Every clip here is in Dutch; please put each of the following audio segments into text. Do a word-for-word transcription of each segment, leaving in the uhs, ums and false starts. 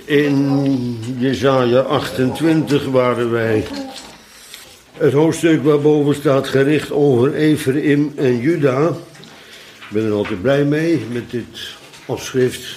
In Jesaja achtentwintig waren wij. Het hoofdstuk waarboven staat gericht over Ephraim en Juda. Ik ben er altijd blij mee met dit afschrift.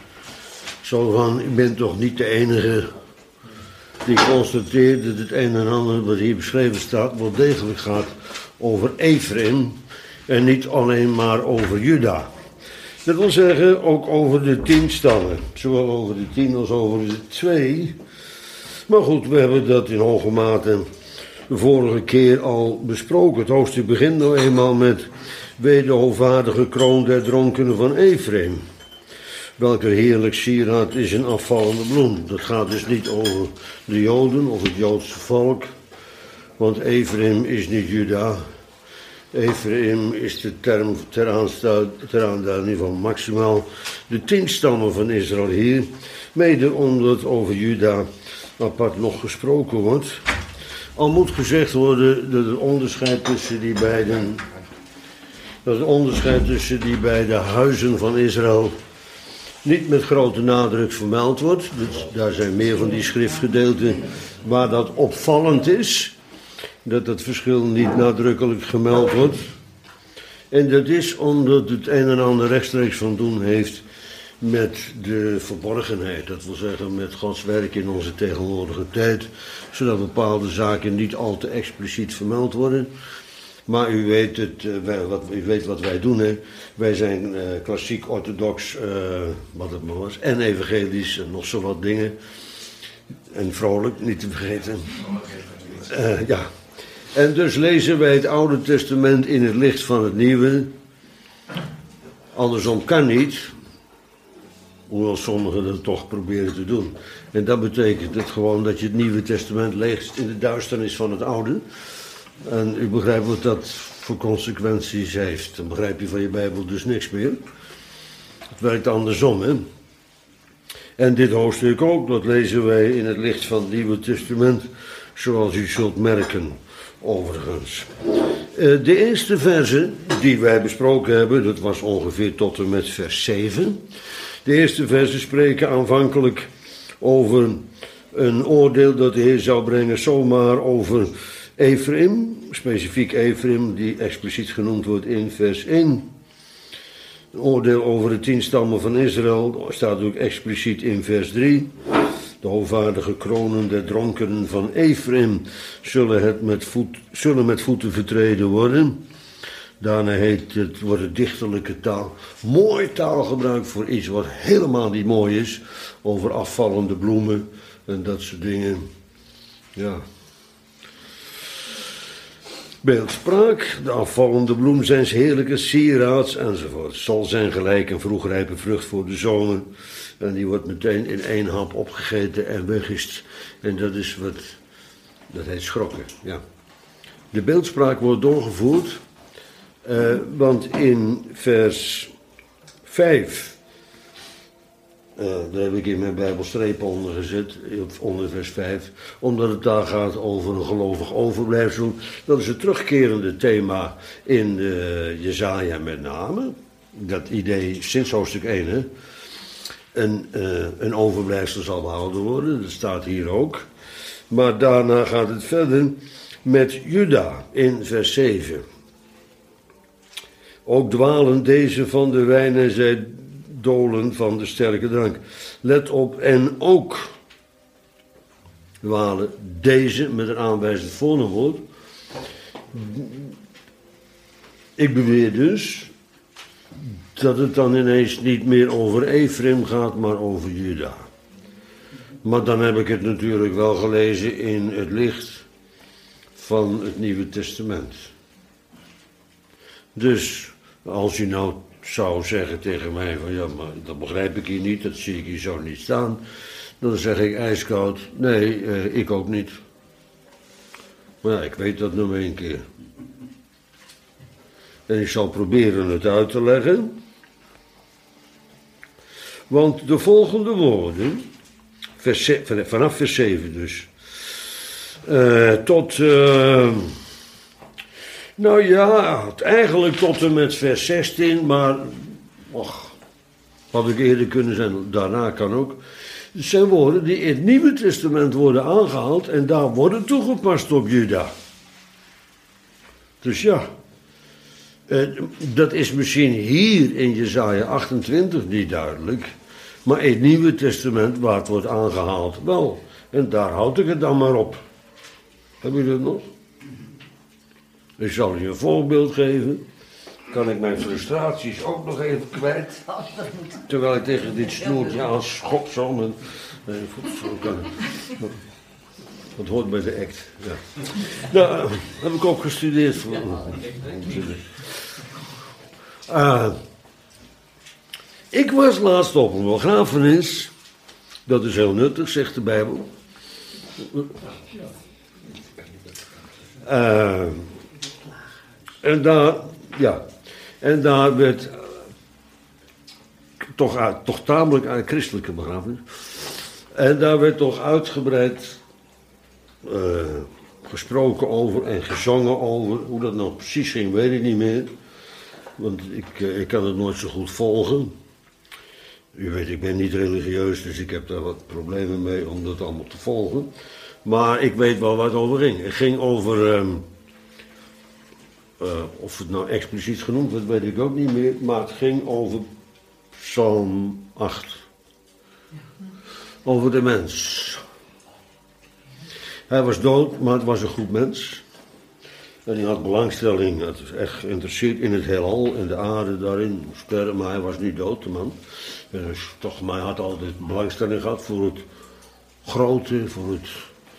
Zo van, ik ben toch niet de enige die constateert dat het een en ander wat hier beschreven staat wel degelijk gaat over Ephraim en niet alleen maar over Juda. Dat wil zeggen ook over de tien stammen, zowel over de tien als over de twee. Maar goed, we hebben dat in hoge mate de vorige keer al besproken. Het hoofdstuk begint nou eenmaal met wee de hoogwaardige kroon der dronkenen van Ephraim. Welke heerlijk sieraad is een afvallende bloem. Dat gaat dus niet over de Joden of het Joodse volk. Want Ephraim is niet Juda. Ephraim is de term ter, aanstu- ter aanduiding van maximaal de tien stammen van Israël hier. Mede omdat over Juda apart nog gesproken wordt. Al moet gezegd worden dat het onderscheid tussen die beiden, dat het onderscheid tussen die beide huizen van Israël niet met grote nadruk vermeld wordt. Dus daar zijn meer van die schriftgedeelten waar dat opvallend is. Dat het verschil niet nadrukkelijk gemeld wordt. En dat is omdat het een en ander rechtstreeks van doen heeft met de verborgenheid. Dat wil zeggen met Gods werk in onze tegenwoordige tijd. Zodat bepaalde zaken niet al te expliciet vermeld worden. Maar u weet, het, uh, wij, wat, u weet wat wij doen, hè. Wij zijn uh, klassiek orthodox, uh, wat het maar was, en evangelisch en nog zo wat dingen. En vrolijk, niet te vergeten. Uh, ja. En dus lezen wij het Oude Testament in het licht van het Nieuwe. Andersom kan niet, hoewel sommigen dat toch proberen te doen. En dat betekent het gewoon dat je het Nieuwe Testament leest in de duisternis van het Oude. En u begrijpt wat dat voor consequenties heeft. Dan begrijp je van je Bijbel dus niks meer. Het werkt andersom, hè. En dit hoofdstuk ook, dat lezen wij in het licht van het Nieuwe Testament, zoals u zult merken, overigens. Uh, de eerste verse die wij besproken hebben, dat was ongeveer tot en met vers zeven. De eerste versen spreken aanvankelijk over een oordeel dat de Heer zou brengen, zomaar over Ephraim, specifiek Ephraim, die expliciet genoemd wordt in vers één. Een oordeel over de tien stammen van Israël staat ook expliciet in vers drie. De hoogwaardige kronen der dronkenen van Ephraim zullen, het met, voet, zullen met voeten vertreden worden. Daarna heet het, wordt het dichterlijke taal, mooi taalgebruik voor iets wat helemaal niet mooi is, over afvallende bloemen en dat soort dingen. Ja. Beeldspraak, de afvallende bloem zijns heerlijke sieraads enzovoort. Zal zijn gelijk een vroegrijpe vrucht voor de zomer. En die wordt meteen in één hap opgegeten en weggist. En dat is wat, dat heet schrokken, ja. De beeldspraak wordt doorgevoerd, uh, want in vers vijf, uh, daar heb ik in mijn Bijbel strepen onder gezet, onder vers vijf, omdat het daar gaat over een gelovig overblijfsel. Dat is het terugkerende thema in uh, Jesaja met name. Dat idee sinds hoofdstuk één, hè. Een, uh, een overblijfsel zal behouden worden, dat staat hier ook. Maar daarna gaat het verder met Juda in vers zeven. Ook dwalen deze van de wijn en zij dolen van de sterke drank. Let op, en ook dwalen deze met een aanwijzend voornaamwoord. Ik beweer dus dat het dan ineens niet meer over Ephraim gaat, maar over Juda. Maar dan heb ik het natuurlijk wel gelezen in het licht van het Nieuwe Testament. Dus als u nou zou zeggen tegen mij van ja, maar dat begrijp ik hier niet, dat zie ik hier zo niet staan, dan zeg ik ijskoud, nee, eh, ik ook niet. Maar ja, ik weet dat nog één keer. En ik zal proberen het uit te leggen. Want de volgende woorden, vers, vanaf vers zeven dus, uh, tot, uh, nou ja, eigenlijk tot en met vers zestien, maar, och, had ik eerder kunnen zijn, daarna kan ook. Het zijn woorden die in het Nieuwe Testament worden aangehaald en daar worden toegepast op Juda. Dus ja, dat is misschien hier in Jesaja achtentwintig niet duidelijk, maar in het Nieuwe Testament waar het wordt aangehaald wel. En daar houd ik het dan maar op. Heb je dat nog? Ik zal je een voorbeeld geven. Kan ik mijn frustraties ook nog even kwijt? Terwijl ik tegen dit snoertje aan schop zo. Met, nee, zo kan het. Dat hoort bij de act. Ja. Nou, heb ik ook gestudeerd. Voor, uh, ik was laatst op een begrafenis. Dat is heel nuttig, zegt de Bijbel. Uh, en daar, ja, en daar werd uh, toch, uit, toch tamelijk uit christelijke begrafenis. En daar werd toch uitgebreid uh, gesproken over en gezongen over. Hoe dat nou precies ging, weet ik niet meer. Want ik, uh, ik kan het nooit zo goed volgen. U weet, ik ben niet religieus, dus ik heb daar wat problemen mee om dat allemaal te volgen. Maar ik weet wel waar het over ging. Het ging over, um, uh, of het nou expliciet genoemd werd, weet ik ook niet meer. Maar het ging over Psalm acht. Over de mens. Hij was dood, maar het was een goed mens. En hij had belangstelling, het is echt geïnteresseerd in het heelal en de aarde daarin, sterren, maar hij was niet dood, de man. Dus toch, maar hij had altijd belangstelling gehad voor het grote, voor het,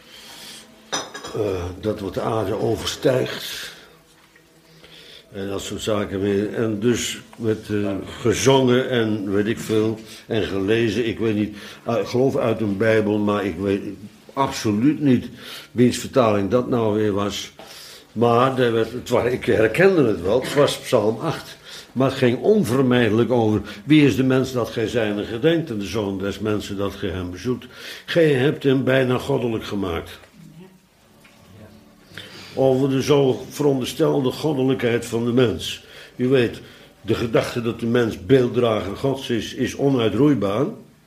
uh, dat wat de aarde overstijgt. En dat soort zaken meer. En dus werd uh, gezongen en weet ik veel, en gelezen, ik weet niet, uh, ik geloof uit een Bijbel, maar ik weet absoluut niet wiens vertaling dat nou weer was. Maar er werd, het was, ik herkende het wel, het was Psalm acht. Maar het ging onvermijdelijk over, wie is de mens dat gij zijne gedenkt en de zoon des mensen dat gij hem bezoekt. Gij hebt hem bijna goddelijk gemaakt. Over de zo veronderstelde goddelijkheid van de mens. U weet, de gedachte dat de mens beelddrager Gods is, is onuitroeibaar.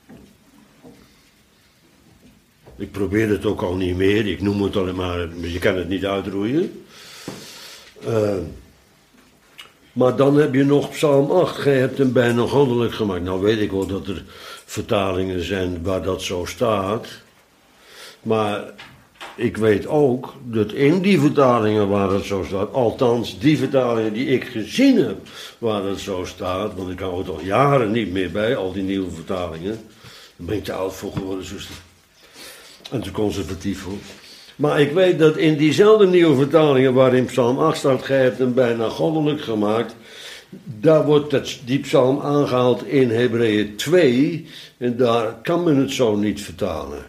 Ik probeer het ook al niet meer, ik noem het alleen maar, je kan het niet uitroeien. Uh, maar dan heb je nog Psalm acht, gij hebt hem bijna goddelijk gemaakt. Nou weet ik wel dat er vertalingen zijn waar dat zo staat. Maar ik weet ook dat in die vertalingen waar het zo staat, althans die vertalingen die ik gezien heb waar het zo staat, want ik hou het al jaren niet meer bij, al die nieuwe vertalingen. Daar ben ik te oud voor geworden, zuster. En te conservatief voor. Maar ik weet dat in diezelfde nieuwe vertalingen waarin Psalm acht staat, gij hebt hem bijna goddelijk gemaakt, daar wordt dat, die psalm aangehaald in Hebreeën twee en daar kan men het zo niet vertalen.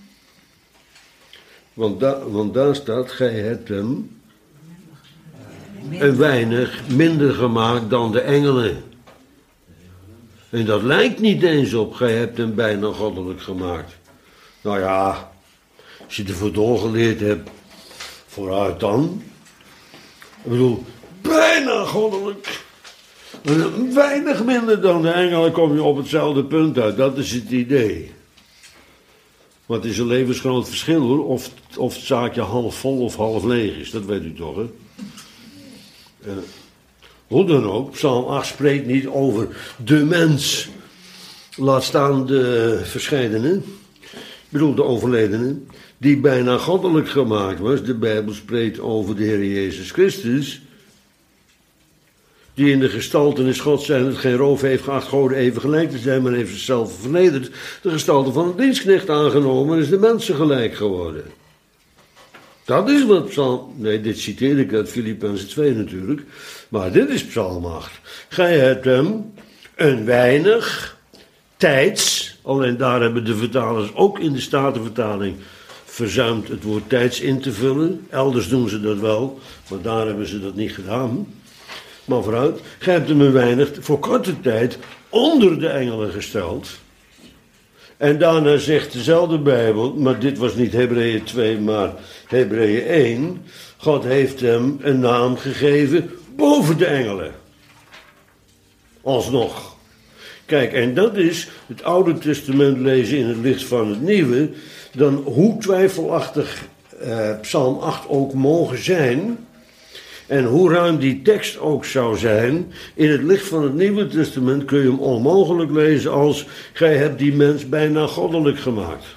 Want, da, want daar staat, gij hebt hem een weinig minder gemaakt dan de engelen. En dat lijkt niet eens op, gij hebt hem bijna goddelijk gemaakt. Nou ja, als je ervoor doorgeleerd hebt, vooruit dan. Ik bedoel, bijna goddelijk. Een weinig minder dan de engelen kom je op hetzelfde punt uit. Dat is het idee. Maar het is een levensgroot verschil hoor, of, of het zaakje half vol of half leeg is. Dat weet u toch, hè? Uh, hoe dan ook, Psalm acht spreekt niet over de mens. Laat staan de verscheidene. Ik bedoel de overledene, die bijna goddelijk gemaakt was. De Bijbel spreekt over de Heer Jezus Christus, die in de gestaltenis Gods zijn het geen roof heeft geacht goden even gelijk te zijn, maar heeft zichzelf vernederd, de gestalte van een dienstknecht aangenomen en is de mensen gelijk geworden. Dat is wat Psalm, nee dit citeer ik uit Filippenzen twee natuurlijk, maar dit is Psalm acht. Gij hebt hem een weinig tijds, alleen daar hebben de vertalers ook in de Statenvertaling verzuimd het woord tijds in te vullen. Elders doen ze dat wel, maar daar hebben ze dat niet gedaan. Maar vooruit, gij hebt hem een weinig voor korte tijd onder de engelen gesteld. En daarna zegt dezelfde Bijbel, maar dit was niet Hebreeën twee, maar Hebreeën één. God heeft hem een naam gegeven boven de engelen. Alsnog. Kijk, en dat is het Oude Testament lezen in het licht van het Nieuwe. Dan hoe twijfelachtig eh, Psalm acht ook mogen zijn. En hoe ruim die tekst ook zou zijn. In het licht van het Nieuwe Testament kun je hem onmogelijk lezen als: gij hebt die mens bijna goddelijk gemaakt.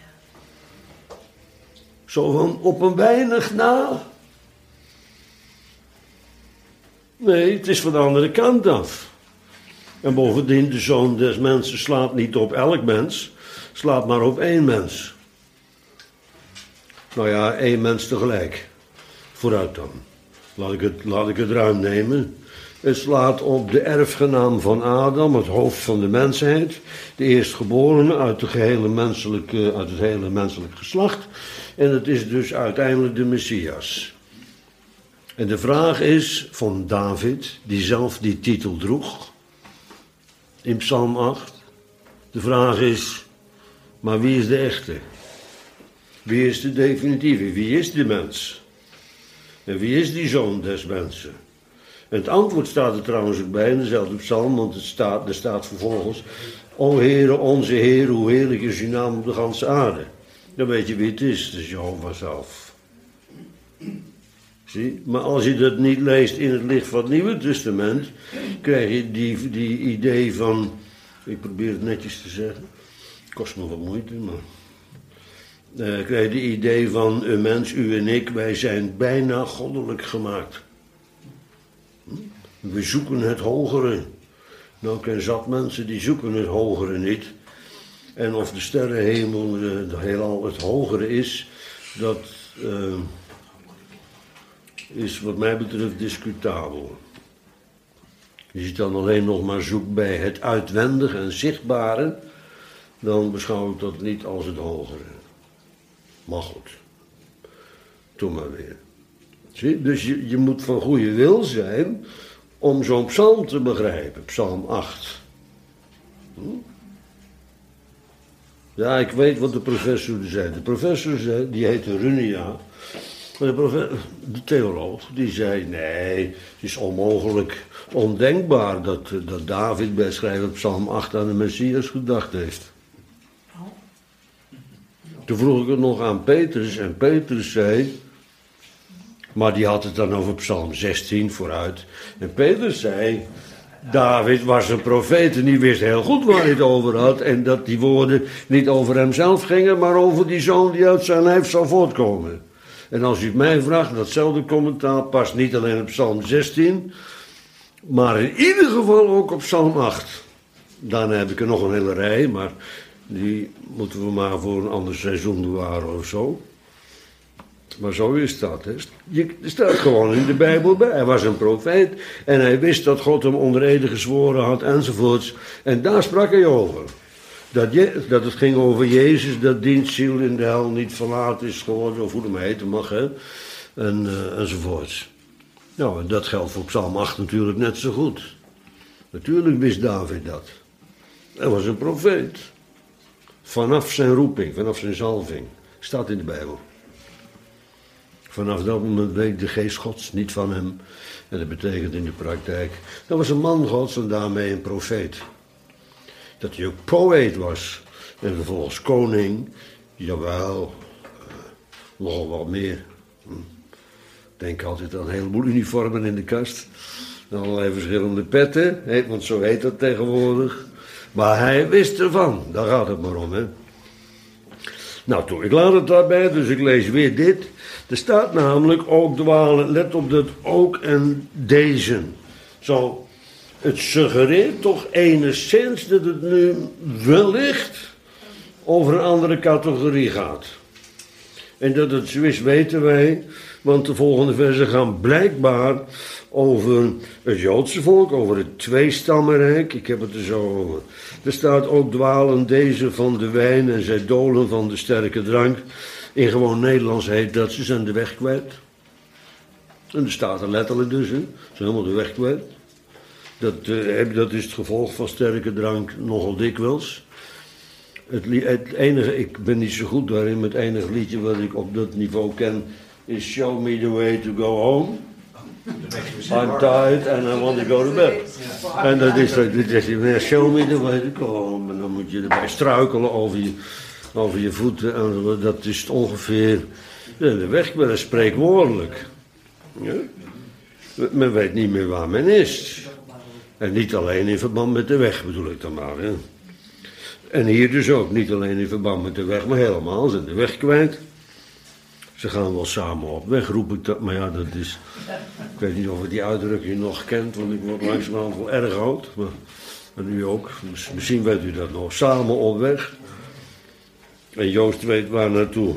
Zo van op een weinig na. Nee, het is van de andere kant af. En bovendien, de Zoon des Mensen slaat niet op elk mens, slaat maar op één mens. Nou ja, één mens tegelijk. Vooruit dan. Laat ik het, laat ik het ruim nemen. Het slaat op de erfgenaam van Adam, het hoofd van de mensheid. De eerstgeborene uit, de gehele menselijke, uit het hele menselijk geslacht. En het is dus uiteindelijk de Messias. En de vraag is van David, die zelf die titel droeg, in Psalm acht. De vraag is, maar wie is de echte? Wie is de definitieve? Wie is de mens? En wie is die zoon des mensen? En het antwoord staat er trouwens ook bij in dezelfde psalm, want het staat, er staat vervolgens: O Heere, onze Heer, hoe heerlijk is uw naam op de ganse aarde. Dan weet je wie het is, het is Jehovah zelf. Zie? Maar als je dat niet leest in het licht van het Nieuwe Testament, krijg je die, die idee van, ik probeer het netjes te zeggen, kost me wat moeite, maar uh, krijg je die idee van, een mens, u en ik, wij zijn bijna goddelijk gemaakt. We zoeken het hogere. Nou, ik ken zat mensen die zoeken het hogere niet. En of de sterrenhemel, de heelal het hogere is, dat uh, is wat mij betreft discutabel. Als je dan alleen nog maar zoekt bij het uitwendige en zichtbare, dan beschouw ik dat niet als het hogere. Maar goed, doe maar weer. Zie? Dus je, je moet van goede wil zijn om zo'n psalm te begrijpen, Psalm acht. Hm? Ja, ik weet wat de professor zei. De professor zei, die heette Runia. Maar de, professor, de theoloog, die zei, nee, het is onmogelijk, ondenkbaar dat, dat David bij schrijven Psalm acht aan de Messias gedacht heeft. Toen vroeg ik het nog aan Petrus en Petrus zei, maar die had het dan over Psalm zestien vooruit. En Petrus zei, David was een profeet en die wist heel goed waar hij het over had. En dat die woorden niet over hemzelf gingen, maar over die zoon die uit zijn lijf zou voortkomen. En als u het mij vraagt, datzelfde commentaar past niet alleen op Psalm zestien, maar in ieder geval ook op Psalm acht. Daarna heb ik er nog een hele rij, maar die moeten we maar voor een ander seizoen bewaren of zo. Maar zo is dat. Hè. Je, er staat gewoon in de Bijbel bij. Hij was een profeet en hij wist dat God hem onder ede gezworen had enzovoorts. En daar sprak hij over. Dat, je, dat het ging over Jezus, dat dienstziel in de hel niet verlaten is geworden, of hoe het maar heten mag, hè. En, uh, enzovoorts. Nou, en dat geldt voor Psalm acht natuurlijk net zo goed. Natuurlijk wist David dat. Hij was een profeet. Vanaf zijn roeping, vanaf zijn zalving. Staat in de Bijbel. Vanaf dat moment week de geest Gods niet van hem. En dat betekent in de praktijk, dat was een man Gods en daarmee een profeet. Dat hij ook poëet was. En vervolgens koning. Jawel. Uh, nogal wat meer. Hm. Denk altijd aan een heleboel uniformen in de kast. En allerlei verschillende petten. He, want zo heet dat tegenwoordig. Maar hij wist ervan. Daar gaat het maar om, hè. Nou, toe, ik laat het daarbij, dus ik lees weer dit. Er staat namelijk ook dwalen, let op dat ook en deze. Zo, het suggereert toch enigszins dat het nu wellicht over een andere categorie gaat. En dat het zo is, weten wij, want de volgende versen gaan blijkbaar over het Joodse volk, over het tweestammenrijk. Ik heb het er zo over. Er staat ook dwalen deze van de wijn en zij dolen van de sterke drank. In gewoon Nederlands heet dat ze zijn de weg kwijt. En er staat er letterlijk dus, hè. Ze zijn helemaal de weg kwijt. Dat, uh, dat is het gevolg van sterke drank nogal dikwijls. Het, het enige, ik ben niet zo goed daarin, maar het enige liedje wat ik op dat niveau ken is Show Me The Way To Go Home. I'm tired and I want to go to bed. En dat is, dat is weer show me the way to go. En dan moet je erbij struikelen over je, over je voeten. En dat is ongeveer de weg, wel een spreekwoordelijk. Ja? Men weet niet meer waar men is. En niet alleen in verband met de weg bedoel ik dan maar. Hè? En hier dus ook, niet alleen in verband met de weg, maar helemaal zijn de weg kwijt. Ze gaan wel samen op weg, roep ik dat. Maar ja, dat is... Ik weet niet of je die uitdrukking nog kent, want ik word langzamerhand wel erg oud. Maar, maar nu ook. Misschien weet u dat nog. Samen op weg. En Joost weet waar naartoe.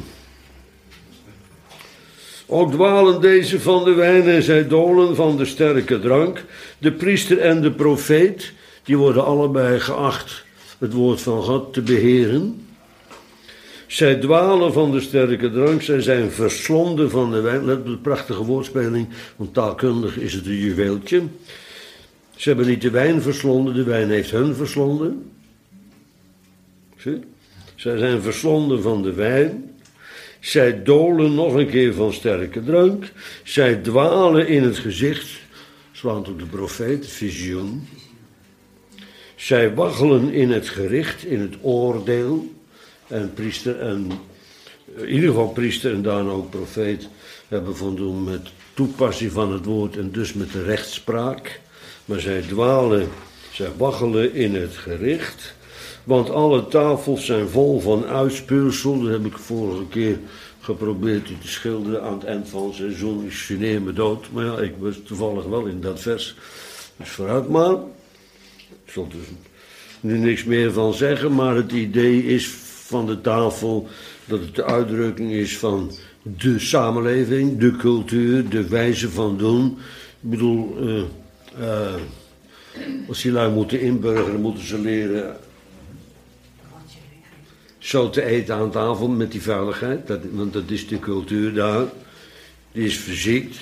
Ook dwalen deze van de wijn en zij dolen van de sterke drank. De priester en de profeet, die worden allebei geacht het woord van God te beheren. Zij dwalen van de sterke drank, zij zijn verslonden van de wijn. Let op de prachtige woordspeling, want taalkundig is het een juweeltje. Ze hebben niet de wijn verslonden, de wijn heeft hun verslonden. Zie? Zij zijn verslonden van de wijn. Zij dolen nog een keer van sterke drank. Zij dwalen in het gezicht, slaand op de profeet, visioen. Zij waggelen in het gericht, in het oordeel. En priester en, in ieder geval priester en daarna ook profeet, hebben voldoen met toepassing van het woord en dus met de rechtspraak. Maar zij dwalen, zij waggelen in het gericht. Want alle tafels zijn vol van uitspuwsel. Dat heb ik vorige keer geprobeerd u te schilderen aan het eind van het seizoen. Ik geneer me dood. Maar ja, ik was toevallig wel in dat vers. Dus vooruit maar. Ik zal er nu niks meer van zeggen. Maar het idee is van de tafel dat het de uitdrukking is van de samenleving, de cultuur, de wijze van doen. Ik bedoel, uh, uh, als die lui moeten inburgeren, dan moeten ze leren zo te eten aan tafel met die veiligheid. Dat, want dat is de cultuur daar. Die is verziekt.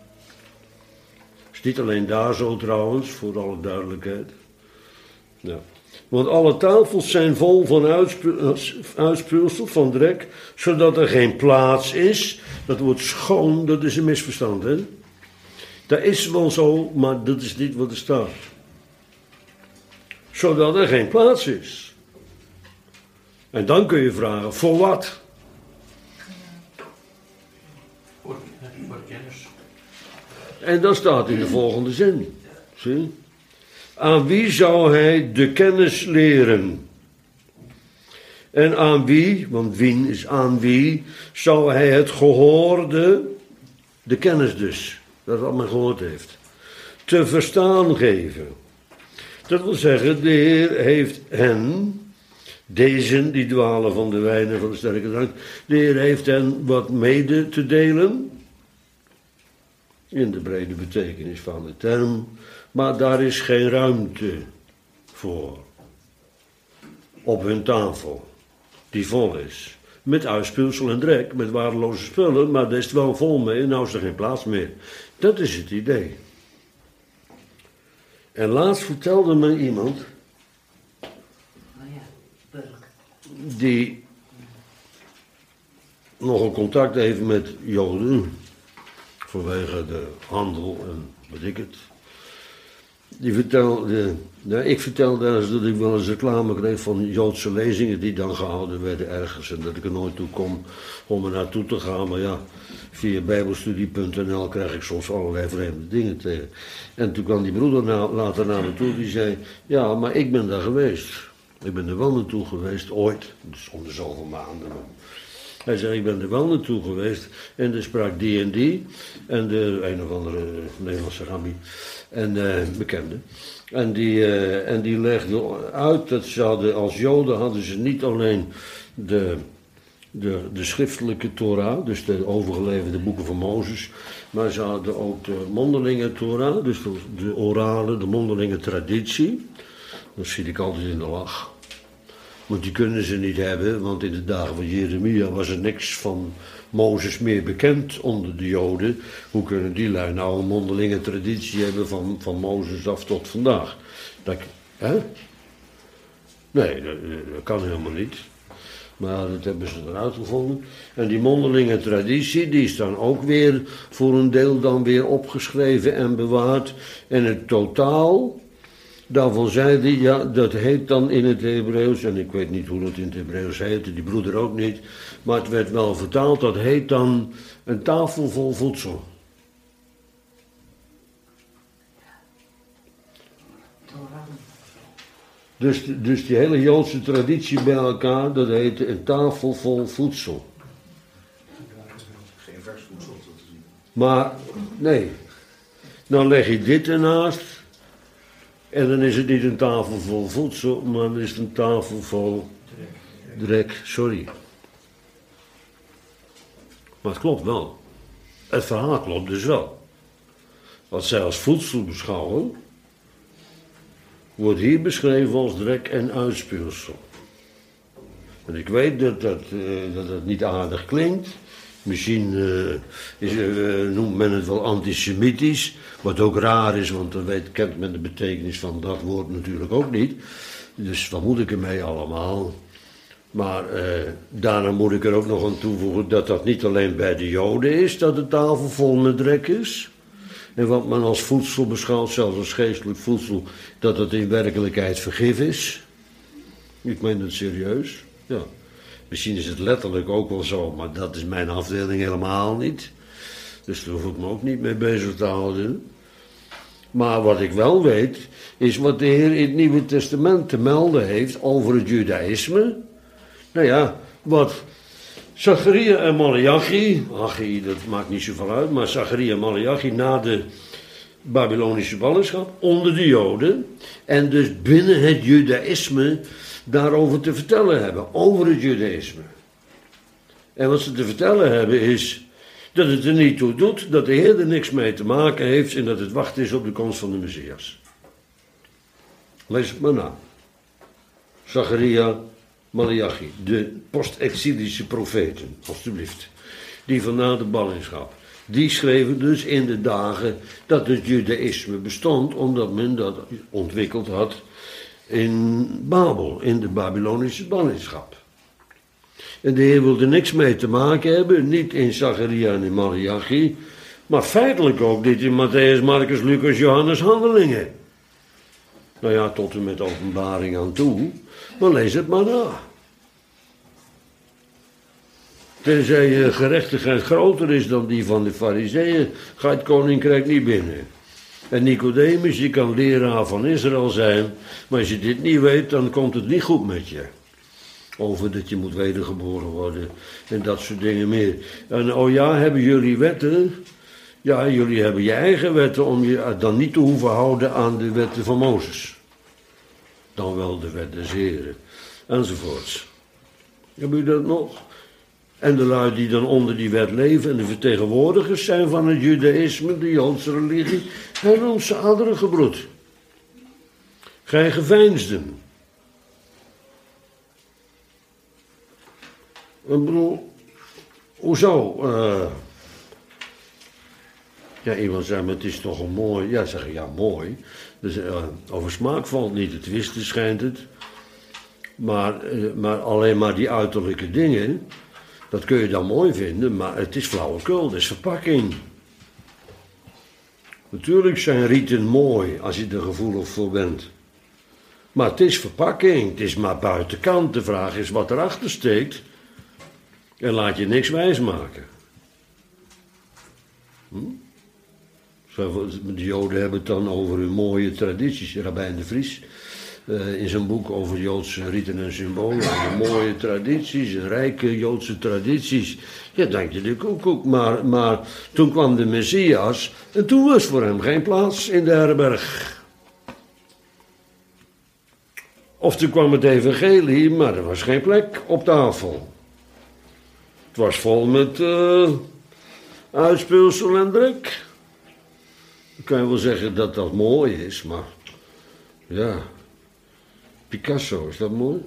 Is niet alleen daar zo trouwens, voor alle duidelijkheid. Ja. Want alle tafels zijn vol van uitspuwsel, van drek, zodat er geen plaats is. Dat woord schoon, dat is een misverstand, hè. Dat is wel zo, maar dat is niet wat er staat. Zodat er geen plaats is. En dan kun je vragen, voor wat? Voor, voor kennis. En dat staat in de volgende zin. Zie? Aan wie zou hij de kennis leren? En aan wie, want wien is aan wie, zou hij het gehoorde, de kennis dus, dat wat men gehoord heeft, te verstaan geven? Dat wil zeggen, de Heer heeft hen, deze die dwalen van de wijn en van de sterke drank, de Heer heeft hen wat mede te delen, in de brede betekenis van de term, maar daar is geen ruimte voor. Op hun tafel, die vol is. Met uitspuwsel en drek, met waardeloze spullen, maar daar is het wel vol mee en nou is er geen plaats meer. Dat is het idee. En laatst vertelde me iemand, die nog een contact heeft met Joden, vanwege de handel en weet ik het. Die vertelde, nou, ik vertelde eens dat ik wel eens reclame kreeg van Joodse lezingen die dan gehouden werden ergens. En dat ik er nooit toe kom om er naartoe te gaan. Maar ja, via bijbelstudie punt n l krijg ik soms allerlei vreemde dingen tegen. En toen kwam die broeder na, later naar me toe, die zei, ja, maar ik ben daar geweest. Ik ben er wel naartoe geweest, ooit, dus om de zoveel maanden. Hij zei, ik ben er wel naartoe geweest en er sprak die en die. En de een of andere Nederlandse rabbi. En uh, bekende. En die, uh, en die legde uit dat ze hadden, als Joden hadden ze niet alleen de, de, de schriftelijke Torah, dus de overgeleverde boeken van Mozes, maar ze hadden ook de mondelinge Torah, dus de, de orale, de mondelinge traditie. Dat zie ik altijd in de lach. Want die kunnen ze niet hebben, want in de dagen van Jeremia was er niks van Mozes meer bekend onder de Joden. Hoe kunnen die lui nou een mondelinge traditie hebben van, van Mozes af tot vandaag? Dat, hè? Nee, dat, dat kan helemaal niet. Maar ja, dat hebben ze eruit gevonden. En die mondelinge traditie, die is dan ook weer voor een deel dan weer opgeschreven en bewaard. En het totaal, daarvan zei hij, ja, dat heet dan in het Hebreeuws, en ik weet niet hoe dat in het Hebreeuws heette, die broeder ook niet, maar het werd wel vertaald, dat heet dan een tafel vol voedsel. Dus, dus die hele Joodse traditie bij elkaar, dat heette een tafel vol voedsel. Geen vers voedsel te zien. Maar, nee. Dan leg je dit ernaast. En dan is het niet een tafel vol voedsel, maar dan is het een tafel vol drek. Sorry. Maar het klopt wel. Het verhaal klopt dus wel. Wat zij als voedsel beschouwen, wordt hier beschreven als drek en uitspuwsel. En ik weet dat dat, uh, dat, dat niet aardig klinkt. Misschien uh, is, uh, noemt men het wel antisemitisch. Wat ook raar is, want dan weet, kent men de betekenis van dat woord natuurlijk ook niet. Dus wat moet ik ermee allemaal? Maar uh, daarna moet ik er ook nog aan toevoegen dat dat niet alleen bij de Joden is, dat de tafel vol met drek is. En wat men als voedsel beschouwt, zelfs als geestelijk voedsel, dat het in werkelijkheid vergif is. Ik meen het serieus, ja. Misschien is het letterlijk ook wel zo, maar dat is mijn afdeling helemaal niet. Dus daar hoef ik me ook niet mee bezig te houden. Maar wat ik wel weet, is wat de Heer in het Nieuwe Testament te melden heeft over het judaïsme. Nou ja, wat Zacharia en Maleachi, Haggai, dat maakt niet zoveel uit, maar Zacharia en Maleachi na de Babylonische ballingschap, onder de Joden, en dus binnen het judaïsme daarover te vertellen hebben, over het judaïsme. En wat ze te vertellen hebben is dat het er niet toe doet, dat de Heer er niks mee te maken heeft en dat het wachten is op de komst van de Messias. Lees het maar na. Zacharia, Maleachi, de post-exilische profeten, alstublieft, die van na de ballingschap. Die schreven dus in de dagen dat het judaïsme bestond, omdat men dat ontwikkeld had in Babel, in de Babylonische ballingschap. En de Heer wilde niks mee te maken hebben, niet in Zacharia en in Maleachi, maar feitelijk ook niet in Matthäus, Marcus, Lucas, Johannes, Handelingen. Nou ja, tot en met openbaring aan toe, maar lees het maar na. Tenzij je gerechtigheid groter is dan die van de Farizeeën, gaat het koninkrijk niet binnen. En Nicodemus, je kan leraar van Israël zijn, maar als je dit niet weet, dan komt het niet goed met je. Over dat je moet wedergeboren worden en dat soort dingen meer. En oh ja, hebben jullie wetten? Ja, jullie hebben je eigen wetten om je dan niet te hoeven houden aan de wetten van Mozes. Dan wel de wet des Heren, enzovoorts. Hebben jullie dat nog? En de lui die dan onder die wet leven en de vertegenwoordigers zijn van het judaïsme, de Joodse religie, hebben ons aderen gebroed. Gij geveinsden. Ik bedoel, hoezo? Uh, ja, iemand zei, maar het is toch een mooi. Ja, zeg ik, ja, mooi. Dus uh, over smaak valt niet te twisten, schijnt het. Maar, uh, maar alleen maar die uiterlijke dingen, dat kun je dan mooi vinden, maar het is flauwekul, het is verpakking. Natuurlijk zijn rieten mooi als je er gevoelig voor bent. Maar het is verpakking, het is maar buitenkant. De vraag is wat erachter steekt. En laat je niks wijsmaken. Hm? De Joden hebben het dan over hun mooie tradities. Rabbijn de Vries, uh, in zijn boek over Joodse riten en symbolen. De mooie tradities, rijke Joodse tradities. Ja, dank je de koekoek. Maar, maar toen kwam de Messias en toen was voor hem geen plaats in de herberg. Of toen kwam het evangelie, maar er was geen plek op tafel. Het was vol met uh, uitspeelsel en druk. Dan kan je wel zeggen dat dat mooi is, maar ja, Picasso, is dat mooi?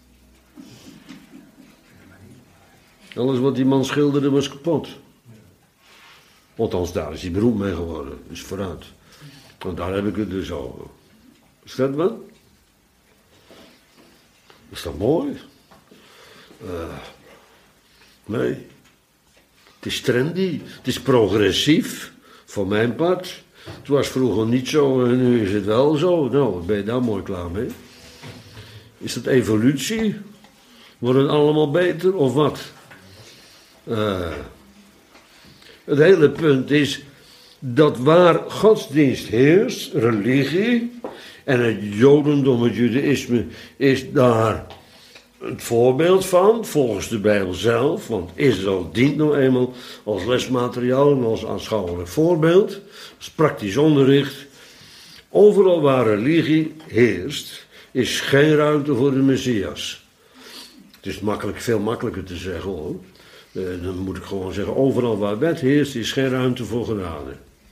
Alles wat die man schilderde was kapot. Althans, daar is hij beroemd mee geworden, dus vooruit. Want daar heb ik het dus over. Is dat wat? Is dat mooi? Uh, nee. Het is trendy. Het is progressief. Voor mijn part. Het was vroeger niet zo en nu is het wel zo. Nou, ben je daar mooi klaar mee? Is dat evolutie? Wordt het allemaal beter of wat? Uh, het hele punt is dat waar godsdienst heerst, religie, en het jodendom, het judaïsme, is daar het voorbeeld van, volgens de Bijbel zelf, want Israël dient nou eenmaal als lesmateriaal en als aanschouwelijk voorbeeld, als praktisch onderricht. Overal waar religie heerst, is geen ruimte voor de Messias. Het is makkelijk, veel makkelijker te zeggen hoor. Dan moet ik gewoon zeggen, overal waar wet heerst, is geen ruimte voor genade.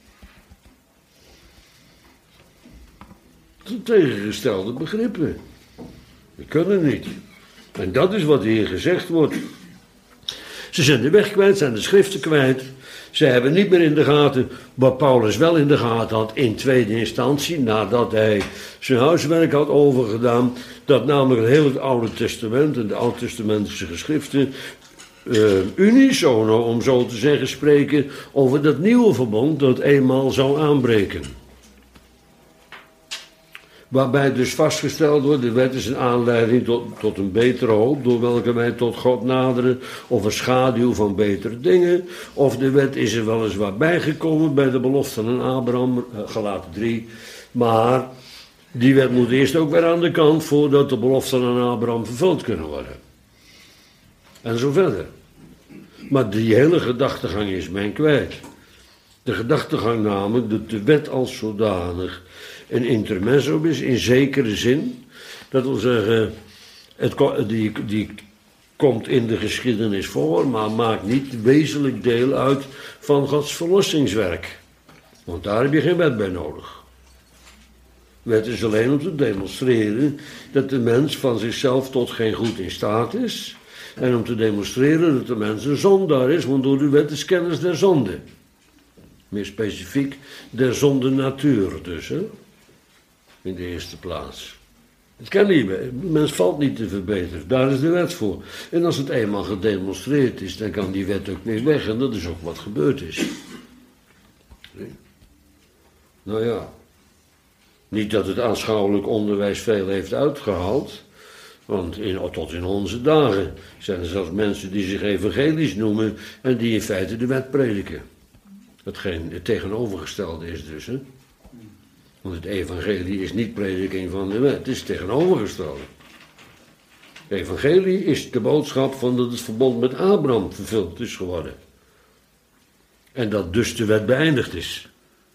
Dat zijn tegengestelde begrippen. Die kunnen niet. En dat is wat hier gezegd wordt. Ze zijn de weg kwijt, zijn de schriften kwijt. Ze hebben niet meer in de gaten wat Paulus wel in de gaten had in tweede instantie, nadat hij zijn huiswerk had overgedaan. Dat namelijk heel het Oude Testament en de Oud-testamentische geschriften uh, unisono, om zo te zeggen, spreken over dat nieuwe verbond dat eenmaal zou aanbreken. Waarbij dus vastgesteld wordt, de wet is een aanleiding tot, tot een betere hoop, door welke wij tot God naderen, of een schaduw van betere dingen. Of de wet is er weliswaar bijgekomen bij de belofte aan Abraham, Galaten drie. Maar die wet moet eerst ook weer aan de kant voordat de beloften aan Abraham vervuld kunnen worden. En zo verder. Maar die hele gedachtegang is men kwijt. De gedachtegang namelijk dat de wet als zodanig een intermezzo is, in zekere zin. Dat wil zeggen, het, die, die komt in de geschiedenis voor, maar maakt niet wezenlijk deel uit van Gods verlossingswerk. Want daar heb je geen wet bij nodig. Wet is alleen om te demonstreren dat de mens van zichzelf tot geen goed in staat is. En om te demonstreren dat de mens een zondaar is, want door de wet is kennis der zonde. Meer specifiek, der zonde natuur dus, hè? In de eerste plaats. Het kan niet, de mens valt niet te verbeteren, daar is de wet voor. En als het eenmaal gedemonstreerd is, dan kan die wet ook niet weg, en dat is ook wat gebeurd is. Nee. Nou ja, niet dat het aanschouwelijk onderwijs veel heeft uitgehaald, want in, tot in onze dagen zijn er zelfs mensen die zich evangelisch noemen en die in feite de wet prediken. Hetgeen het tegenovergestelde is dus, hè. Want het evangelie is niet prediking van de wet, het is het tegenovergestelde. Het evangelie is de boodschap van dat het verbond met Abraham vervuld is geworden. En dat dus de wet beëindigd is.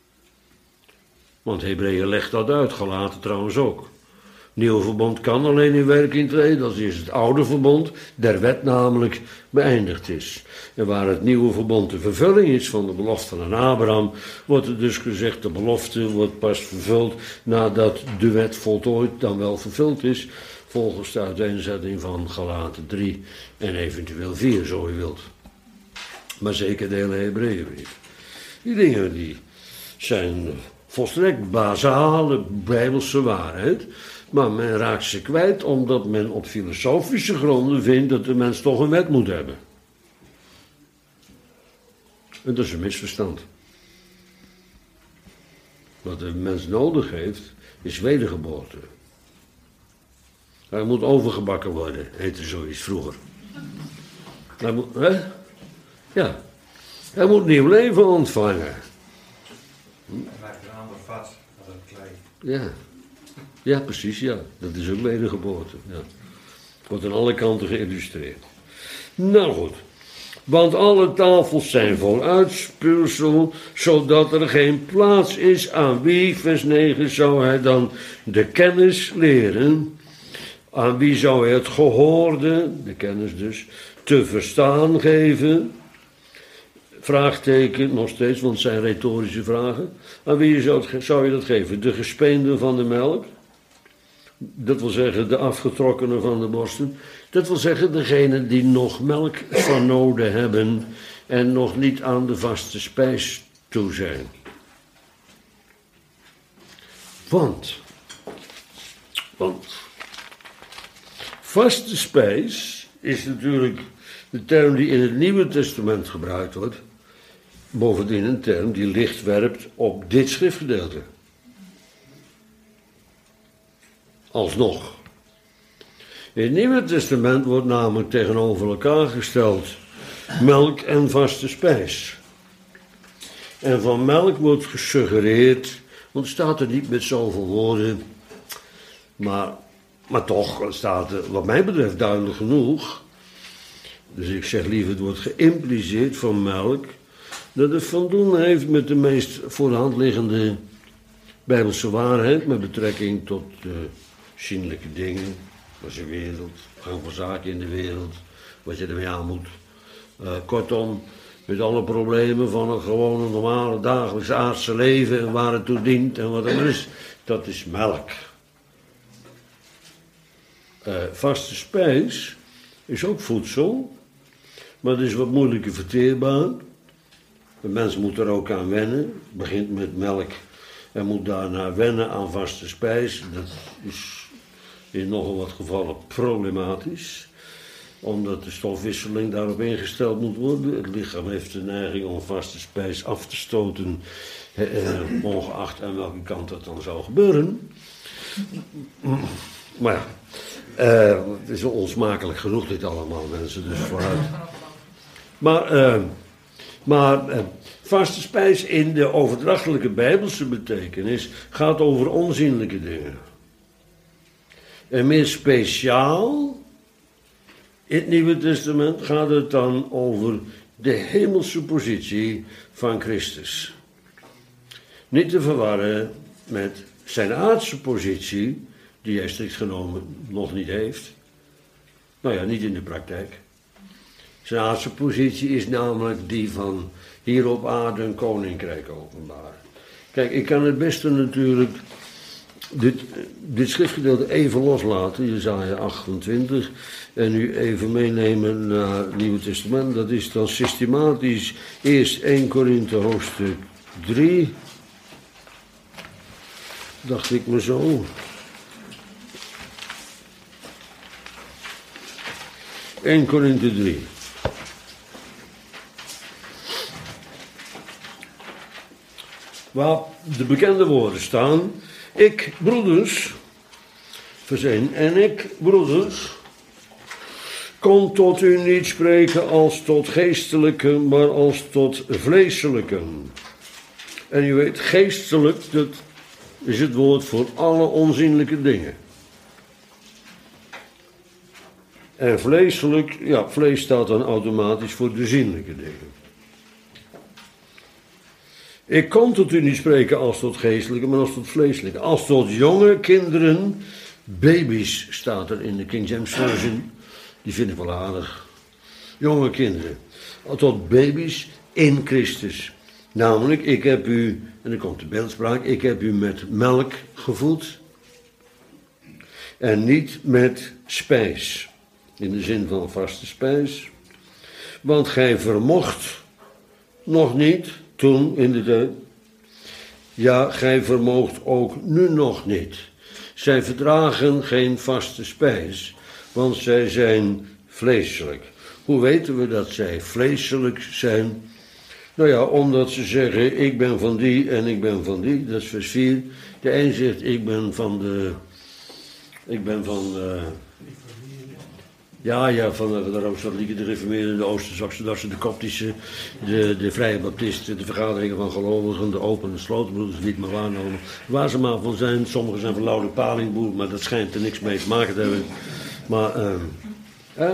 Want Hebreeën legt dat uit, Galaten trouwens ook. Nieuwe verbond kan alleen in werking treden als eerst het oude verbond, der wet namelijk, beëindigd is. En waar het nieuwe verbond de vervulling is van de belofte aan Abraham, wordt er dus gezegd, de belofte wordt pas vervuld nadat de wet voltooid dan wel vervuld is, volgens de uiteenzetting van Galaten drie en eventueel vier, zo u wilt. Maar zeker de hele Hebreeënbrief. Die dingen die zijn volstrekt basale bijbelse waarheid, maar men raakt ze kwijt omdat men op filosofische gronden vindt dat de mens toch een wet moet hebben. En dat is een misverstand. Wat de mens nodig heeft, is wedergeboorte. Hij moet overgebakken worden, heette zoiets vroeger. Hij moet, hè? Ja. Hij moet nieuw leven ontvangen. Hij maakt een ander vat dan een klei. Ja. Ja, precies, ja. Dat is ook wedergeboorte. Ja. Wordt aan alle kanten geïllustreerd. Nou goed. Want alle tafels zijn vol uitspuwsel, zodat er geen plaats is aan wie, vers negen, zou hij dan de kennis leren. Aan wie zou hij het gehoorde, de kennis dus, te verstaan geven. Vraagteken, nog steeds, want het zijn retorische vragen. Aan wie zou, het, zou je dat geven? De gespeenden van de melk? Dat wil zeggen de afgetrokkenen van de borsten. Dat wil zeggen degenen die nog melk van noden hebben en nog niet aan de vaste spijs toe zijn. Want, want vaste spijs is natuurlijk de term die in het Nieuwe Testament gebruikt wordt. Bovendien een term die licht werpt op dit schriftgedeelte. Alsnog. In het Nieuwe Testament wordt namelijk tegenover elkaar gesteld melk en vaste spijs. En van melk wordt gesuggereerd, want het staat er niet met zoveel woorden, maar, maar toch staat er wat mij betreft duidelijk genoeg. Dus ik zeg liever, het wordt geïmpliceerd van melk, dat het van doen heeft met de meest voor de hand liggende Bijbelse waarheid met betrekking tot uh, zienlijke dingen, wat is de wereld, gang van zaken in de wereld, wat je ermee aan moet. Uh, kortom, met alle problemen van een gewone normale dagelijks aardse leven en waar het toe dient en wat er is, dat is melk. Uh, vaste spijs is ook voedsel, maar het is wat moeilijker verteerbaar. De mens moet er ook aan wennen. Het begint met melk en moet daarna wennen aan vaste spijs. Dat is in nogal wat gevallen problematisch, omdat de stofwisseling daarop ingesteld moet worden. Het lichaam heeft de neiging om vaste spijs af te stoten, eh, ongeacht aan welke kant dat dan zou gebeuren. Maar ja, eh, het is onsmakelijk genoeg dit allemaal, mensen, dus vooruit. Maar, eh, maar eh, vaste spijs in de overdrachtelijke Bijbelse betekenis gaat over onzienlijke dingen. En meer speciaal, in het Nieuwe Testament gaat het dan over de hemelse positie van Christus. Niet te verwarren met zijn aardse positie, die hij strikt genomen nog niet heeft. Nou ja, niet in de praktijk. Zijn aardse positie is namelijk die van hier op aarde een koninkrijk openbaar. Kijk, ik kan het beste natuurlijk dit, dit schriftgedeelte even loslaten, Jesaja achtentwintig, en nu even meenemen naar het Nieuwe Testament. Dat is dan systematisch eerst eerste Korinthe hoofdstuk drie, dacht ik me zo. eerste Korinthe drie. Waar de bekende woorden staan: ik, broeders, vers één, en ik, broeders, kon tot u niet spreken als tot geestelijken, maar als tot vleeselijken. En u weet, geestelijk, dat is het woord voor alle onzienlijke dingen. En vleeselijk, ja, vlees staat dan automatisch voor de zienlijke dingen. Ik kon tot u niet spreken als tot geestelijke, maar als tot vleeselijke. Als tot jonge kinderen, baby's staat er in de King James Version, die vind ik wel aardig. Jonge kinderen, tot baby's in Christus. Namelijk, ik heb u, en dan komt de beeldspraak, ik heb u met melk gevoed en niet met spijs. In de zin van vaste spijs. Want gij vermocht nog niet, toen in de tijd, ja, gij vermoogt ook nu nog niet. Zij verdragen geen vaste spijs, want zij zijn vleeselijk. Hoe weten we dat zij vleeselijk zijn? Nou ja, omdat ze zeggen, ik ben van die en ik ben van die. Dat is vers vier. De een zegt, ik ben van de... Ik ben van... Uh, Ja, ja, van de, de Rooms-Katholieken, de Reformeerden, de Oosterse, de Koptische, de, de Vrije Baptisten, de vergaderingen van gelovigen, de Open- en Slotenbroeders, niet meer waarnomen. Waar ze maar van zijn, sommigen zijn van Louter Palingboer, maar dat schijnt er niks mee te maken te hebben. Maar, eh, eh?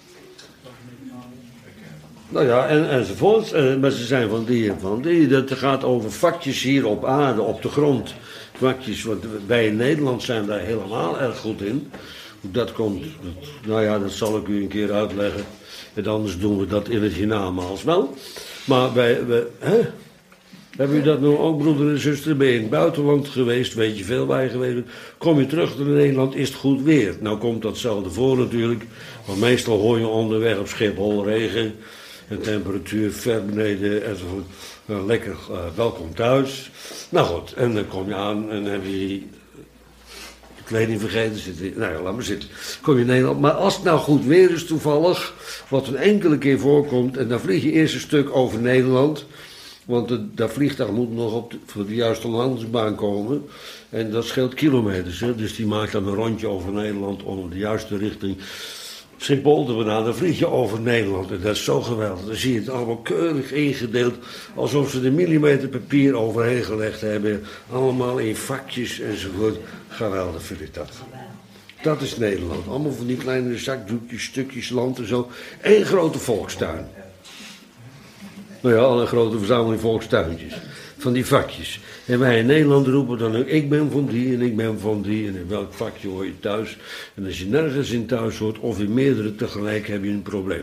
Nou ja, en, enzovoort. En, maar ze zijn van die en van die. Dat gaat over vakjes hier op aarde, op de grond. Vakjes, want wij in Nederland zijn daar helemaal erg goed in. Hoe dat komt, dat, nou ja, dat zal ik u een keer uitleggen. En anders doen we dat in het hiernamaals wel. Maar wij, wij hè? Hebben u dat nou ook, broeder en zuster? Ben je in het buitenland geweest, weet je veel waar je geweest bent. Kom je terug naar Nederland, is het goed weer. Nou komt datzelfde voor natuurlijk. Want meestal hoor je onderweg op Schiphol regen. En temperatuur ver beneden enzovoort. Nou, lekker uh, welkom thuis. Nou goed, en dan kom je aan en heb je kleding vergeten zitten. Nou ja, laat maar zitten. Kom je in Nederland. Maar als het nou goed weer is toevallig, wat een enkele keer voorkomt, en dan vlieg je eerst een stuk over Nederland. Want de, dat vliegtuig moet nog op de, voor de juiste landingsbaan komen. En dat scheelt kilometers. Hè? Dus die maakt dan een rondje over Nederland om de juiste richting Schiphol te benaderen. Dan vlieg je over Nederland. En dat is zo geweldig. Dan zie je het allemaal keurig ingedeeld. Alsof ze er millimeter papier overheen gelegd hebben. Allemaal in vakjes enzovoort. Geweldig vind ik dat. Dat is Nederland. Allemaal van die kleine zakdoekjes, stukjes land en zo. Eén grote volkstuin. Nou ja, al een grote verzameling volkstuintjes. Van die vakjes. En wij in Nederland roepen dan ook, ik ben van die en ik ben van die. En in welk vakje hoor je thuis. En als je nergens in thuis hoort, of in meerdere tegelijk, heb je een probleem.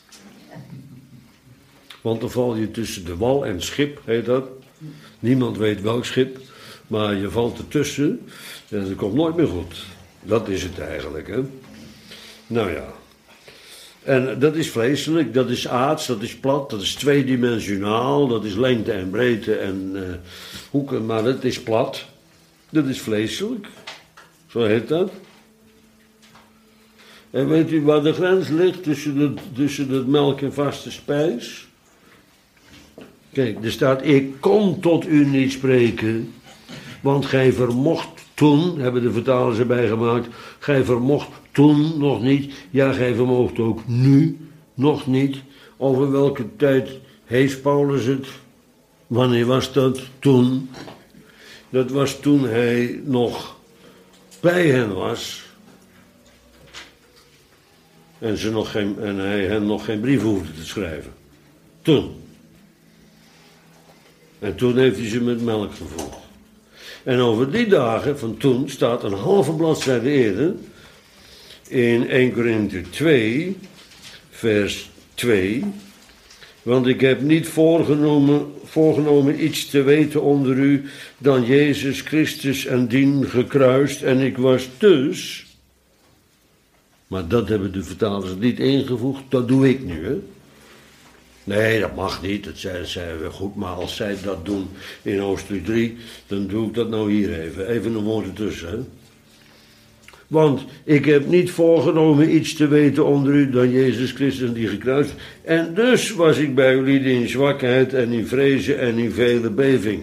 Want dan val je tussen de wal en schip, heet dat. Niemand weet welk schip. Maar je valt ertussen. En dat komt nooit meer goed. Dat is het eigenlijk, hè. Nou ja. En dat is vleeselijk, dat is aards, dat is plat, dat is tweedimensionaal, dat is lengte en breedte en uh, hoeken, maar dat is plat. Dat is vleeselijk, zo heet dat. En weet u waar de grens ligt tussen het, tussen het melk en vaste spijs? Kijk, er staat, ik kon tot u niet spreken, want gij vermocht toen, hebben de vertalers erbij gemaakt, gij vermocht toen nog niet, ja, gij vermoogt ook nu nog niet. Over welke tijd heeft Paulus het? Wanneer was dat? Toen. Dat was toen hij nog bij hen was. En, ze nog geen, en hij hen nog geen brief hoefde te schrijven. Toen. En toen heeft hij ze met melk gevoerd. En over die dagen van toen staat een halve bladzijde eerder in Eerste Korinthe twee, vers twee. Want ik heb niet voorgenomen, voorgenomen iets te weten onder u dan Jezus Christus en dien gekruist. En ik was dus, maar dat hebben de vertalers niet ingevoegd, dat doe ik nu, hè. Nee, dat mag niet, dat zeiden we goed, maar als zij dat doen in hoofdstuk drie, dan doe ik dat nou hier even. Even een woord ertussen, hè. Want ik heb niet voorgenomen iets te weten onder u dan Jezus Christus en die gekruist. En dus was ik bij jullie in zwakheid en in vrezen en in vele beving.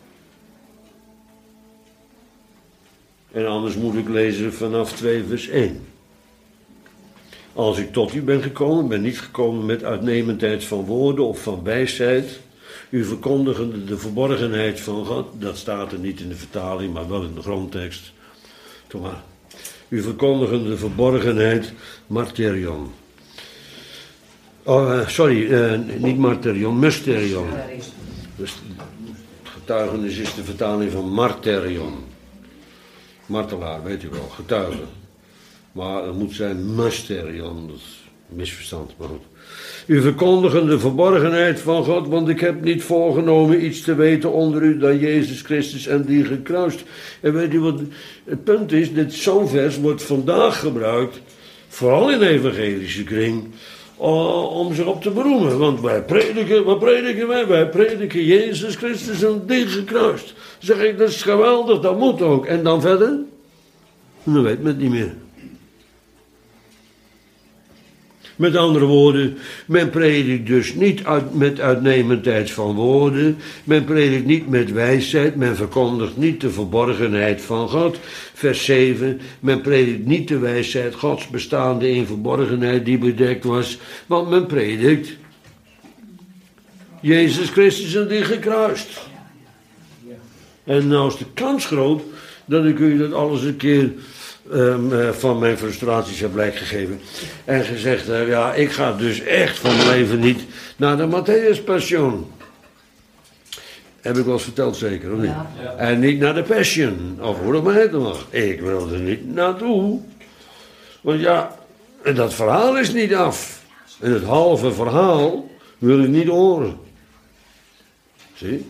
En anders moet ik lezen vanaf twee vers één. Als ik tot u ben gekomen, ben niet gekomen met uitnemendheid van woorden of van wijsheid. U verkondigende de verborgenheid van God. Dat staat er niet in de vertaling, maar wel in de grondtekst. Toch maar. U verkondigende de verborgenheid, marterion. Oh, uh, sorry, uh, niet marterion, mysterion. Dus getuigenis is de vertaling van marterion. Martelaar, weet u wel, getuige. Maar het moet zijn mysterion, dat is een misverstand, maar goed. U verkondigen de verborgenheid van God, want ik heb niet voorgenomen iets te weten onder u dan Jezus Christus en die gekruist. En weet u wat het punt is? Dit zo'n vers wordt vandaag gebruikt, vooral in de evangelische kring, om zich op te beroemen. Want wij prediken, wat prediken wij? Wij prediken Jezus Christus en die gekruist. Zeg ik, dat is geweldig, dat moet ook. En dan verder? Dan weet men het niet meer. Met andere woorden, men predikt dus niet uit, met uitnemendheid van woorden, men predikt niet met wijsheid, men verkondigt niet de verborgenheid van God. Vers zeven, men predikt niet de wijsheid Gods bestaande in verborgenheid die bedekt was, want men predikt Jezus Christus en die gekruist. En nou is de kans groot dat ik u dat alles een keer Um, uh, van mijn frustraties heb blijk gegeven. En gezegd, uh, ja, ik ga dus echt van mijn leven niet naar de Matthäus Passion. Heb ik wel eens verteld zeker, of niet? Ja. Ja. En niet naar de Passion, of hoe dat maar heet mag. Ik wil er niet naartoe. Want ja, dat verhaal is niet af. En het halve verhaal wil ik niet horen. Zie?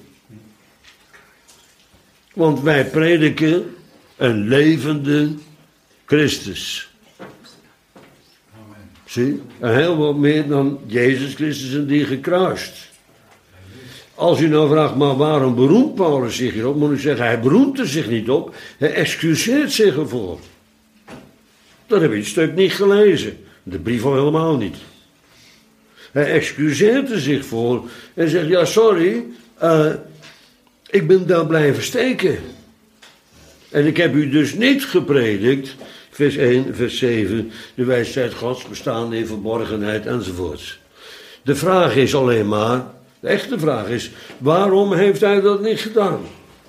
Want wij prediken een levende Christus. Amen. Zie? En heel wat meer dan Jezus Christus en die gekruist. Als u nou vraagt, maar waarom beroemt Paulus zich hierop? Moet ik zeggen, hij beroemt er zich niet op. Hij excuseert zich ervoor. Dat heb je het stuk niet gelezen. De brief al helemaal niet. Hij excuseert er zich voor en zegt, ja sorry, uh, ik ben daar blijven steken. En ik heb u dus niet gepredikt, vers één, vers zeven, de wijsheid Gods bestaande in verborgenheid enzovoorts. De vraag is alleen maar, de echte vraag is, waarom heeft hij dat niet gedaan?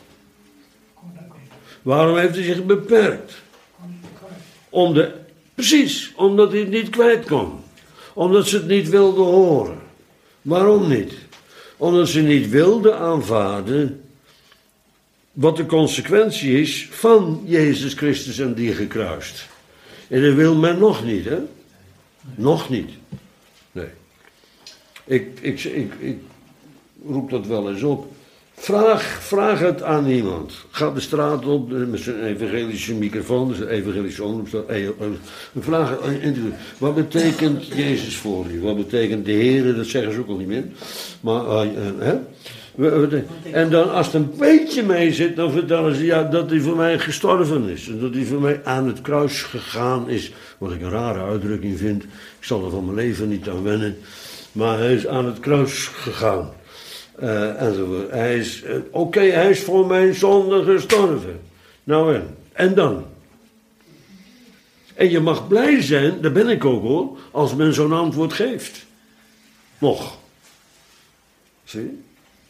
Waarom heeft hij zich beperkt? Om de, precies, omdat hij het niet kwijt kon. Omdat ze het niet wilden horen. Waarom niet? Omdat ze niet wilden aanvaarden wat de consequentie is van Jezus Christus en die gekruist. En dat wil men nog niet, hè? Nog niet. Nee. Ik, ik, ik, ik roep dat wel eens op. Vraag, vraag het aan iemand. Ga de straat op met zijn evangelische microfoon, dus een evangelische omroep. Vraag, wat betekent Jezus voor u? Wat betekent de Heer? Dat zeggen ze ook al niet meer. Maar, uh, uh, hè? En dan als het een beetje mee zit, dan vertellen ze ja, dat hij voor mij gestorven is. En dat hij voor mij aan het kruis gegaan is. Wat ik een rare uitdrukking vind. Ik zal er van mijn leven niet aan wennen. Maar hij is aan het kruis gegaan. Uh, enzovoort. Hij is, uh, oké, okay, hij is voor mijn zonde gestorven. Nou en, en dan? En je mag blij zijn, daar ben ik ook hoor, als men zo'n antwoord geeft. Nog. Zie?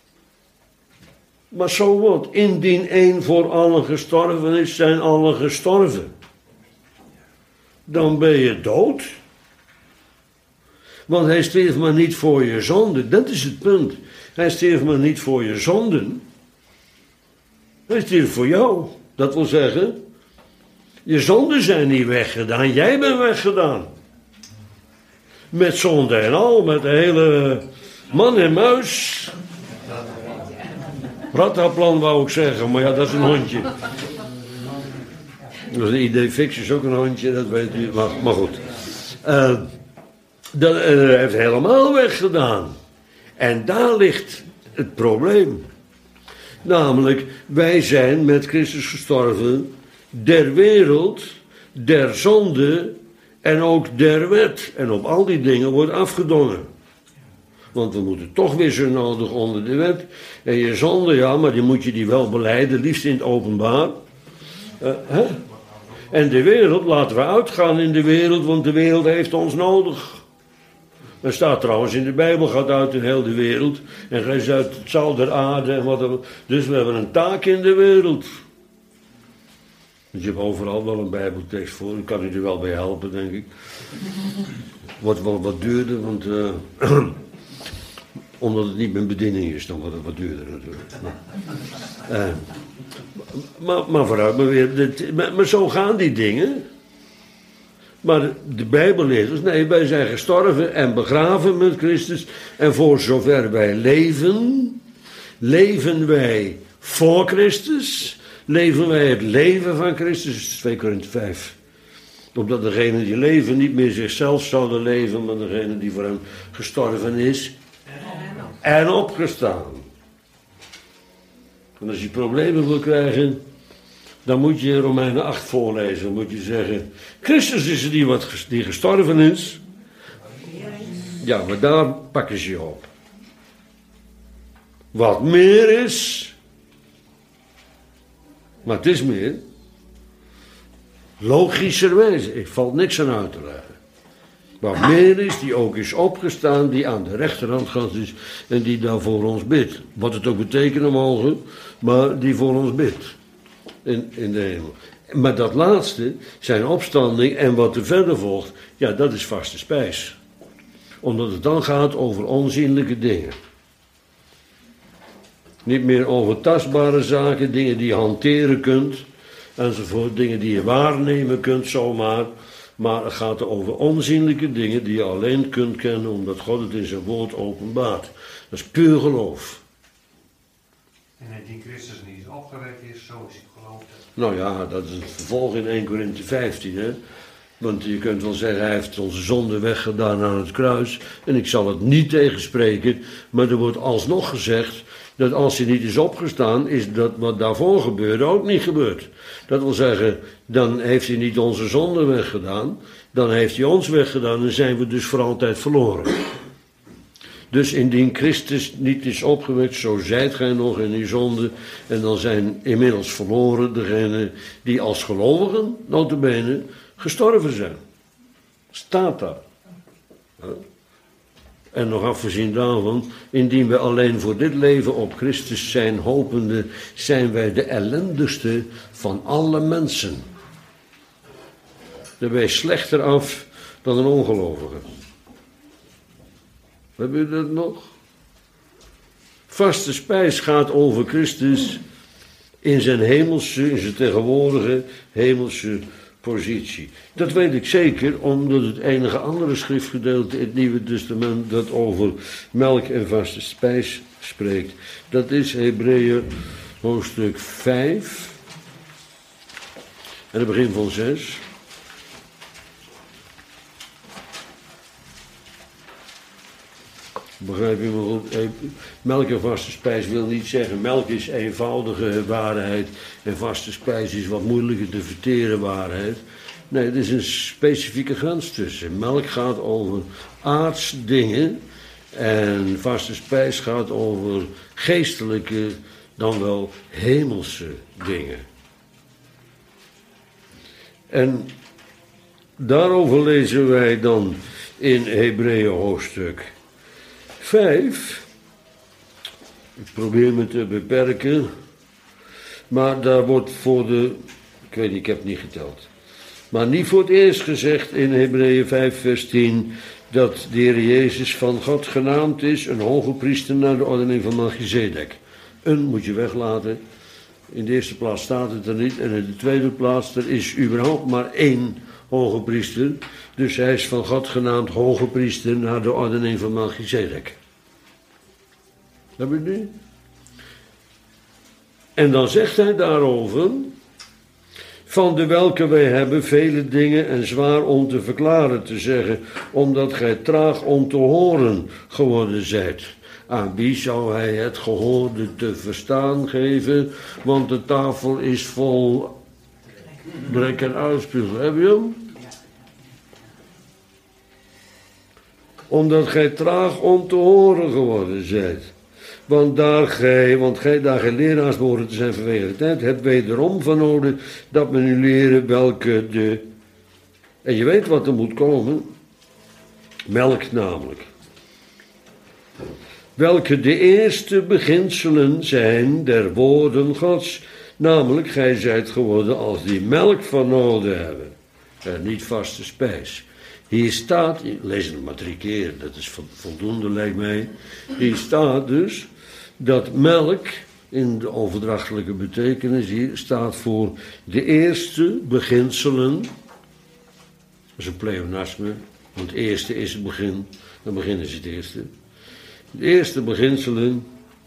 Maar zo wordt, indien één voor allen gestorven is, zijn allen gestorven. Dan ben je dood. Want hij stierf maar niet voor je zonde, dat is het punt. Hij stierf maar niet voor je zonden. Hij stierf voor jou. Dat wil zeggen, je zonden zijn niet weggedaan, jij bent weggedaan. Met zonde en al, met de hele man en muis. Rattaplan wou ik zeggen, maar ja, dat is een hondje. Dat is een idee fix, is ook een hondje, dat weet u. Maar, maar goed. Uh, dat uh, heeft helemaal weggedaan. En daar ligt het probleem. Namelijk, wij zijn met Christus gestorven der wereld, der zonde en ook der wet. En op al die dingen wordt afgedongen. Want we moeten toch weer zo nodig onder de wet. En je zonde, ja, maar die moet je die wel belijden, liefst in het openbaar. Uh, hè? En de wereld, laten we uitgaan in de wereld, want de wereld heeft ons nodig. Er staat trouwens in de Bijbel, gaat uit in heel de wereld. En gij zijt het zout der aarde. En wat, dus we hebben een taak in de wereld. Dus je hebt overal wel een Bijbeltekst voor. Ik kan u er wel bij helpen, denk ik. Wordt wel wat duurder, want... Uh, omdat het niet mijn bediening is, dan wordt het wat duurder natuurlijk. Maar, uh, maar, maar vooruit maar weer. Dit, maar, maar zo gaan die dingen... Maar de, de Bijbel leert ons, nee, wij zijn gestorven en begraven met Christus. En voor zover wij leven, leven wij voor Christus. Leven wij het leven van Christus, twee Korinthe vijf. Opdat degene die leven niet meer zichzelf zouden leven, maar degene die voor hem gestorven is en opgestaan. En als je problemen wil krijgen... Dan moet je Romeinen acht voorlezen. Dan moet je zeggen... Christus is er die, wat, die gestorven is. Ja, maar daar pakken ze je op. Wat meer is... Maar het is meer... Logischerwijs. Ik valt niks aan uit te leggen. Wat meer is, die ook is opgestaan... Die aan de rechterhand gaat is... En die daar voor ons bidt. Wat het ook betekenen mogen... Maar die voor ons bidt. In, in de hemel. Maar dat laatste, zijn opstanding en wat er verder volgt, ja, dat is vaste spijs. Omdat het dan gaat over onzienlijke dingen. Niet meer over tastbare zaken, dingen die je hanteren kunt, enzovoort, dingen die je waarnemen kunt zomaar. Maar het gaat over onzienlijke dingen die je alleen kunt kennen, omdat God het in zijn woord openbaart. Dat is puur geloof. En die Christus niet opgewekt is, zo is hij geloof. Nou ja, dat is het vervolg in één Korinthe vijftien. Hè? Want je kunt wel zeggen, hij heeft onze zonde weggedaan aan het kruis. En ik zal het niet tegenspreken. Maar er wordt alsnog gezegd dat als hij niet is opgestaan, is dat wat daarvoor gebeurde ook niet gebeurd. Dat wil zeggen, dan heeft hij niet onze zonde weggedaan. Dan heeft hij ons weggedaan en zijn we dus voor altijd verloren. Dus indien Christus niet is opgewekt, zo zijt gij nog in die zonde. En dan zijn inmiddels verloren degenen die als gelovigen, nota bene, gestorven zijn. Staat daar. En nog afgezien daarvan, indien wij alleen voor dit leven op Christus zijn hopende, zijn wij de ellendigste van alle mensen. Dan ben je slechter af dan een ongelovige. Hebben jullie dat nog? Vaste spijs gaat over Christus in zijn hemelse, in zijn tegenwoordige hemelse positie. Dat weet ik zeker, omdat het enige andere schriftgedeelte in het Nieuwe Testament dat over melk en vaste spijs spreekt. Dat is Hebreeën hoofdstuk vijf en het begin van zes. Begrijp je me goed? Melk en vaste spijs wil niet zeggen, melk is eenvoudige waarheid en vaste spijs is wat moeilijker te verteren waarheid. Nee, er is een specifieke grens tussen. Melk gaat over aardse dingen en vaste spijs gaat over geestelijke, dan wel hemelse dingen. En daarover lezen wij dan in Hebreeën hoofdstuk vijf. Ik probeer me te beperken. Maar daar wordt voor de... Ik weet niet, ik heb het niet geteld. Maar niet voor het eerst gezegd in Hebreeën vijf vers tien... dat de Heer Jezus van God genaamd is, een hoge priester naar de ordening van Melchizedek. Een moet je weglaten. In de eerste plaats staat het er niet. En in de tweede plaats, er is überhaupt maar één hoge priester. Dus hij is van God genaamd hoge priester naar de ordening van Melchizedek. Heb je het nu? En dan zegt hij daarover, van de welke wij hebben vele dingen en zwaar om te verklaren te zeggen, omdat gij traag om te horen geworden zijt. Aan wie zou hij het gehoorde te verstaan geven, want de tafel is vol drek en uitspugen. Heb je hem? Omdat gij traag om te horen geworden zijt. Want daar gij, want gij daar gij leraars behoren te zijn vanwege de tijd, hebt wederom van nodig dat men u leren welke de... En je weet wat er moet komen. Melk namelijk. Welke de eerste beginselen zijn der woorden Gods. Namelijk, gij zijt geworden als die melk van nodig hebben. En niet vaste spijs. Hier staat, lees het maar drie keer, dat is voldoende lijkt mij. Hier staat dus dat melk in de overdrachtelijke betekenis hier staat voor de eerste beginselen. Dat is een pleonasme, want het eerste is het begin, dan begin is het eerste. De eerste beginselen.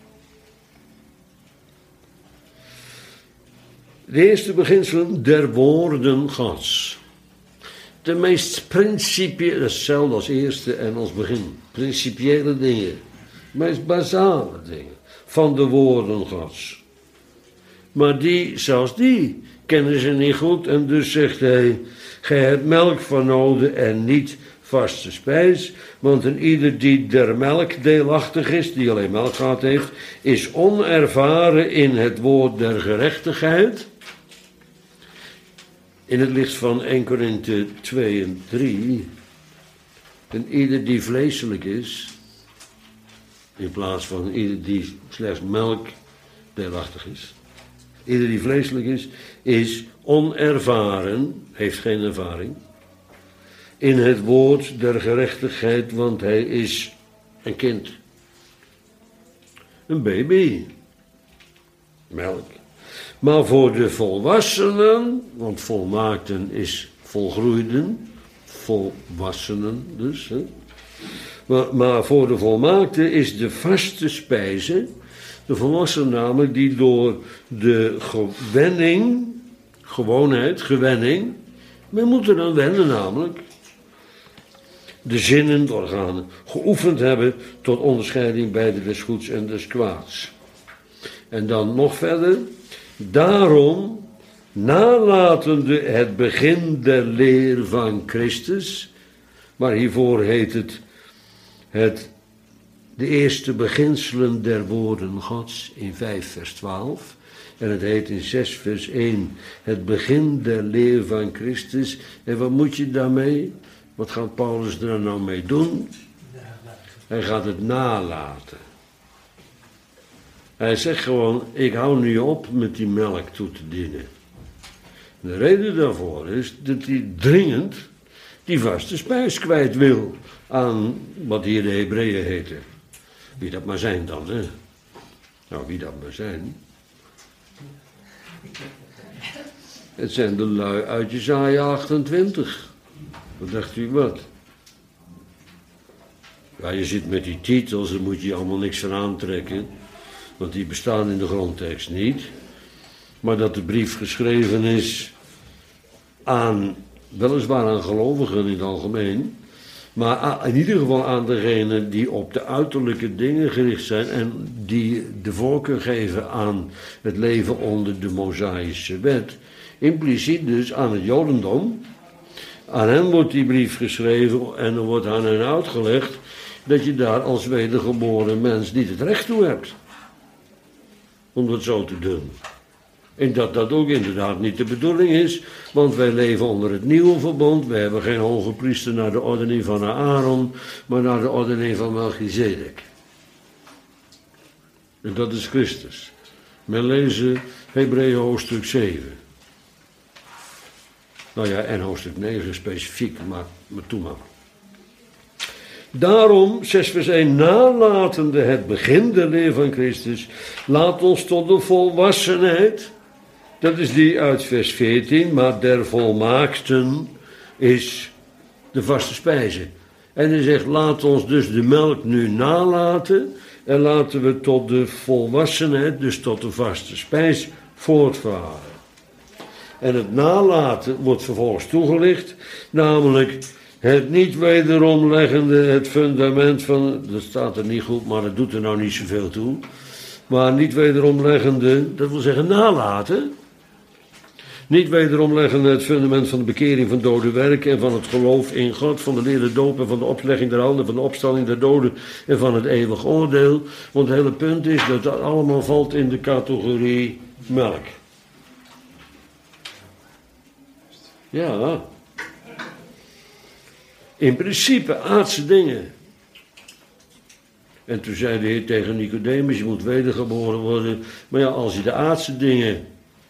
De eerste beginselen der woorden Gods. De meest principiële, dat is hetzelfde als eerste en als begin. Principiële dingen. De meest basale dingen. Van de woorden Gods. Maar die, zelfs die, kennen ze niet goed. En dus zegt hij, gij hebt melk van nodig en niet vaste spijs. Want een ieder die der melk deelachtig is, die alleen melk gehad heeft, is onervaren in het woord der gerechtigheid. In het licht van eerste Korinthe twee en drie. En ieder die vleeselijk is, in plaats van ieder die slechts melk deelachtig is. Ieder die vleeselijk is, is onervaren, heeft geen ervaring, in het woord der gerechtigheid, want hij is een kind. Een baby. Melk. Maar voor de volwassenen, want volmaakten is volgroeiden, volwassenen dus. Hè. Maar, maar voor de volmaakten is de vaste spijze, de volwassenen namelijk, die door de gewenning, gewoonheid, gewenning, Men moet er aan wennen namelijk. De zinnen, de organen, geoefend hebben tot onderscheiding bij de des goeds en des kwaads. En dan nog verder. Daarom, nalatende het begin der leer van Christus, maar hiervoor heet het, het de eerste beginselen der woorden Gods in vijf vers twaalf. En het heet in zes vers één het begin der leer van Christus. En wat moet je daarmee? Wat gaat Paulus er nou mee doen? Hij gaat het nalaten. Hij zegt gewoon, ik hou nu op met die melk toe te dienen. De reden daarvoor is dat hij dringend die vaste spijs kwijt wil aan wat hier de Hebreeën heten. Wie dat maar zijn dan, hè? Nou, wie dat maar zijn. Het zijn de lui uit Jesaja achtentwintig. Wat dacht u wat? Ja, je zit met die titels, daar moet je allemaal niks van aantrekken. Want die bestaan in de grondtekst niet. Maar dat de brief geschreven is aan, weliswaar aan gelovigen in het algemeen. Maar in ieder geval aan degenen die op de uiterlijke dingen gericht zijn. En die de voorkeur geven aan het leven onder de Mosaïsche wet. Impliciet dus aan het Jodendom. Aan hen wordt die brief geschreven en er wordt aan hen uitgelegd dat je daar als wedergeboren mens niet het recht toe hebt. Om dat zo te doen. En dat dat ook inderdaad niet de bedoeling is, want wij leven onder het nieuwe verbond. Wij hebben geen hoge priester naar de ordening van Aaron, maar naar de ordening van Melchizedek. En dat is Christus. Men lezen Hebreeën hoofdstuk zeven. Nou ja, en hoofdstuk negen specifiek, maar, maar toe maar. Daarom, zes vers één, nalatende het begin der leer van Christus, laat ons tot de volwassenheid, dat is die uit vers veertien, maar der volmaakten is de vaste spijze. En hij zegt, laat ons dus de melk nu nalaten en laten we tot de volwassenheid, dus tot de vaste spijs, voortvaren. En het nalaten wordt vervolgens toegelicht, namelijk het niet wederom leggende, het fundament van, dat staat er niet goed, maar dat doet er nou niet zoveel toe. Maar niet wederom leggende, dat wil zeggen nalaten. Niet wederom leggende het fundament van de bekering van dode werken en van het geloof in God, van de leer der doop en van de oplegging der handen, van de opstanding der doden en van het eeuwig oordeel. Want het hele punt is dat dat allemaal valt in de categorie melk. Ja. In principe aardse dingen. En toen zei de Heer tegen Nicodemus, je moet wedergeboren worden. Maar ja, als je de aardse dingen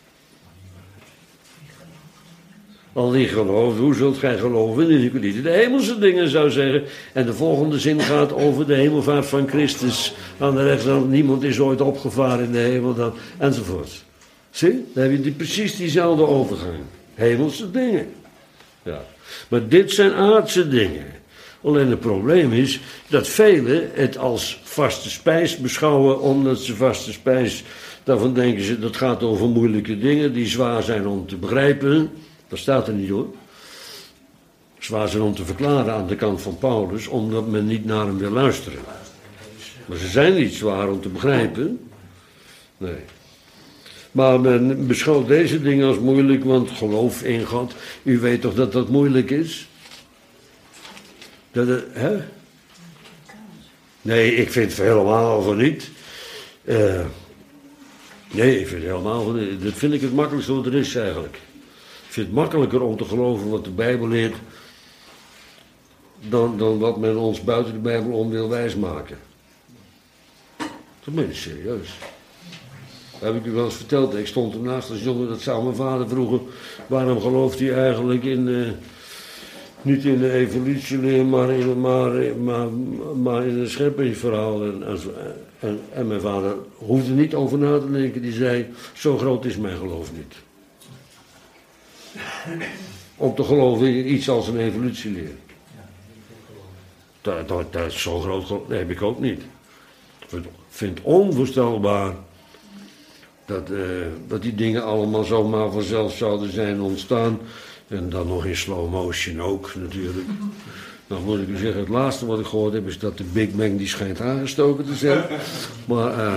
al niet gelooft, hoe zult gij geloven in de de hemelse dingen, zou zeggen. En de volgende zin gaat over de hemelvaart van Christus. Aan de rechterkant, niemand is ooit opgevaren in de hemel, dan, enzovoort. Zie, dan heb je die, precies diezelfde overgang. Hemelse dingen. Ja. Maar dit zijn aardse dingen. Alleen het probleem is dat velen het als vaste spijs beschouwen, omdat ze vaste spijs, daarvan denken ze dat gaat over moeilijke dingen die zwaar zijn om te begrijpen. Dat staat er niet hoor. Zwaar zijn om te verklaren aan de kant van Paulus, omdat men niet naar hem wil luisteren. Maar ze zijn niet zwaar om te begrijpen. Nee. Maar men beschouwt deze dingen als moeilijk, want geloof in God, u weet toch dat dat moeilijk is? Dat het, hè? Nee, ik vind het helemaal van niet. Uh, nee, ik vind het helemaal van niet. Dat vind ik het makkelijkste wat er is eigenlijk. Ik vind het makkelijker om te geloven wat de Bijbel leert, dan, dan wat men ons buiten de Bijbel om wil wijsmaken. Dat meen ik serieus. Dat heb ik u wel eens verteld. Ik stond ernaast als jongen, dat zou mijn vader vroegen. Waarom gelooft hij eigenlijk in, uh, niet in de evolutieleer, maar in, maar, maar, maar in een scheppingsverhaal. En, en, en mijn vader hoefde er niet over na te denken. Die zei, zo groot is mijn geloof niet. Om te geloven in iets als een evolutieleer. Dat, dat, dat is zo groot, dat heb ik ook niet. Ik vind, vind het onvoorstelbaar dat, uh, dat die dingen allemaal zomaar vanzelf zouden zijn ontstaan. En dan nog in slow motion ook natuurlijk. Nou moet ik u zeggen, het laatste wat ik gehoord heb is dat de Big Bang die schijnt aangestoken te zijn. Maar, uh,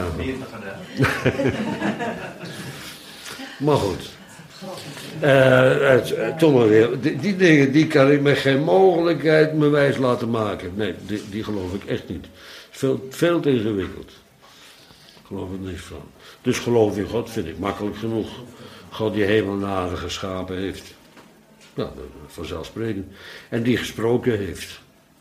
maar goed. Uh, het, uh, toch maar weer. Die, die dingen die kan ik met geen mogelijkheid me wijs laten maken. Nee, die, die geloof ik echt niet. Veel, veel te ingewikkeld. Ik geloof er niks van. Dus geloof in God vind ik makkelijk genoeg. God die hemel en aarde geschapen heeft. Nou, vanzelfsprekend. En die gesproken heeft.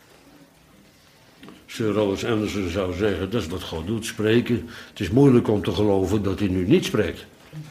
Sir Rollins Anderson zou zeggen, dat is wat God doet, spreken. Het is moeilijk om te geloven dat hij nu niet spreekt.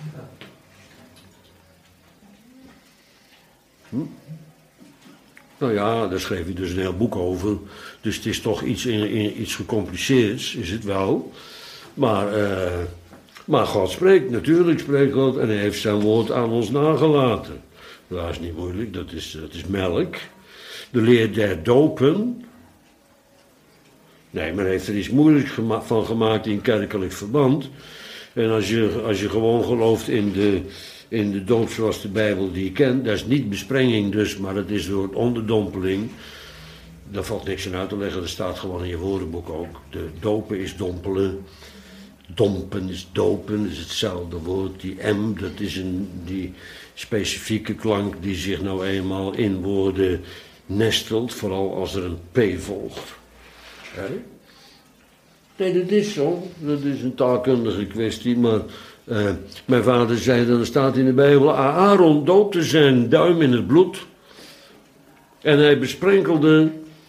Hm? Nou ja, daar schreef hij dus een heel boek over. Dus het is toch iets, in, in, iets gecompliceerds, is het wel. Maar, uh, maar God spreekt, natuurlijk spreekt God. En hij heeft zijn woord aan ons nagelaten. Dat is niet moeilijk, dat is, dat is melk. De leer der dopen. Nee, men heeft er iets moeilijks gema- van gemaakt in kerkelijk verband. En als je, als je gewoon gelooft in de, in de doop zoals de Bijbel die je kent, dat is niet besprenging dus, maar dat is door onderdompeling. Daar valt niks aan uit te leggen, dat staat gewoon in je woordenboek ook. De dopen is dompelen. Dompen is dopen, dat is hetzelfde woord. Die M, dat is een, die specifieke klank die zich nou eenmaal in woorden nestelt, vooral als er een P volgt. He? Nee, dat is zo. Dat is een taalkundige kwestie, maar uh, mijn vader zei dat er staat in de Bijbel, Aaron doopte zijn duim in het bloed en hij besprenkelde.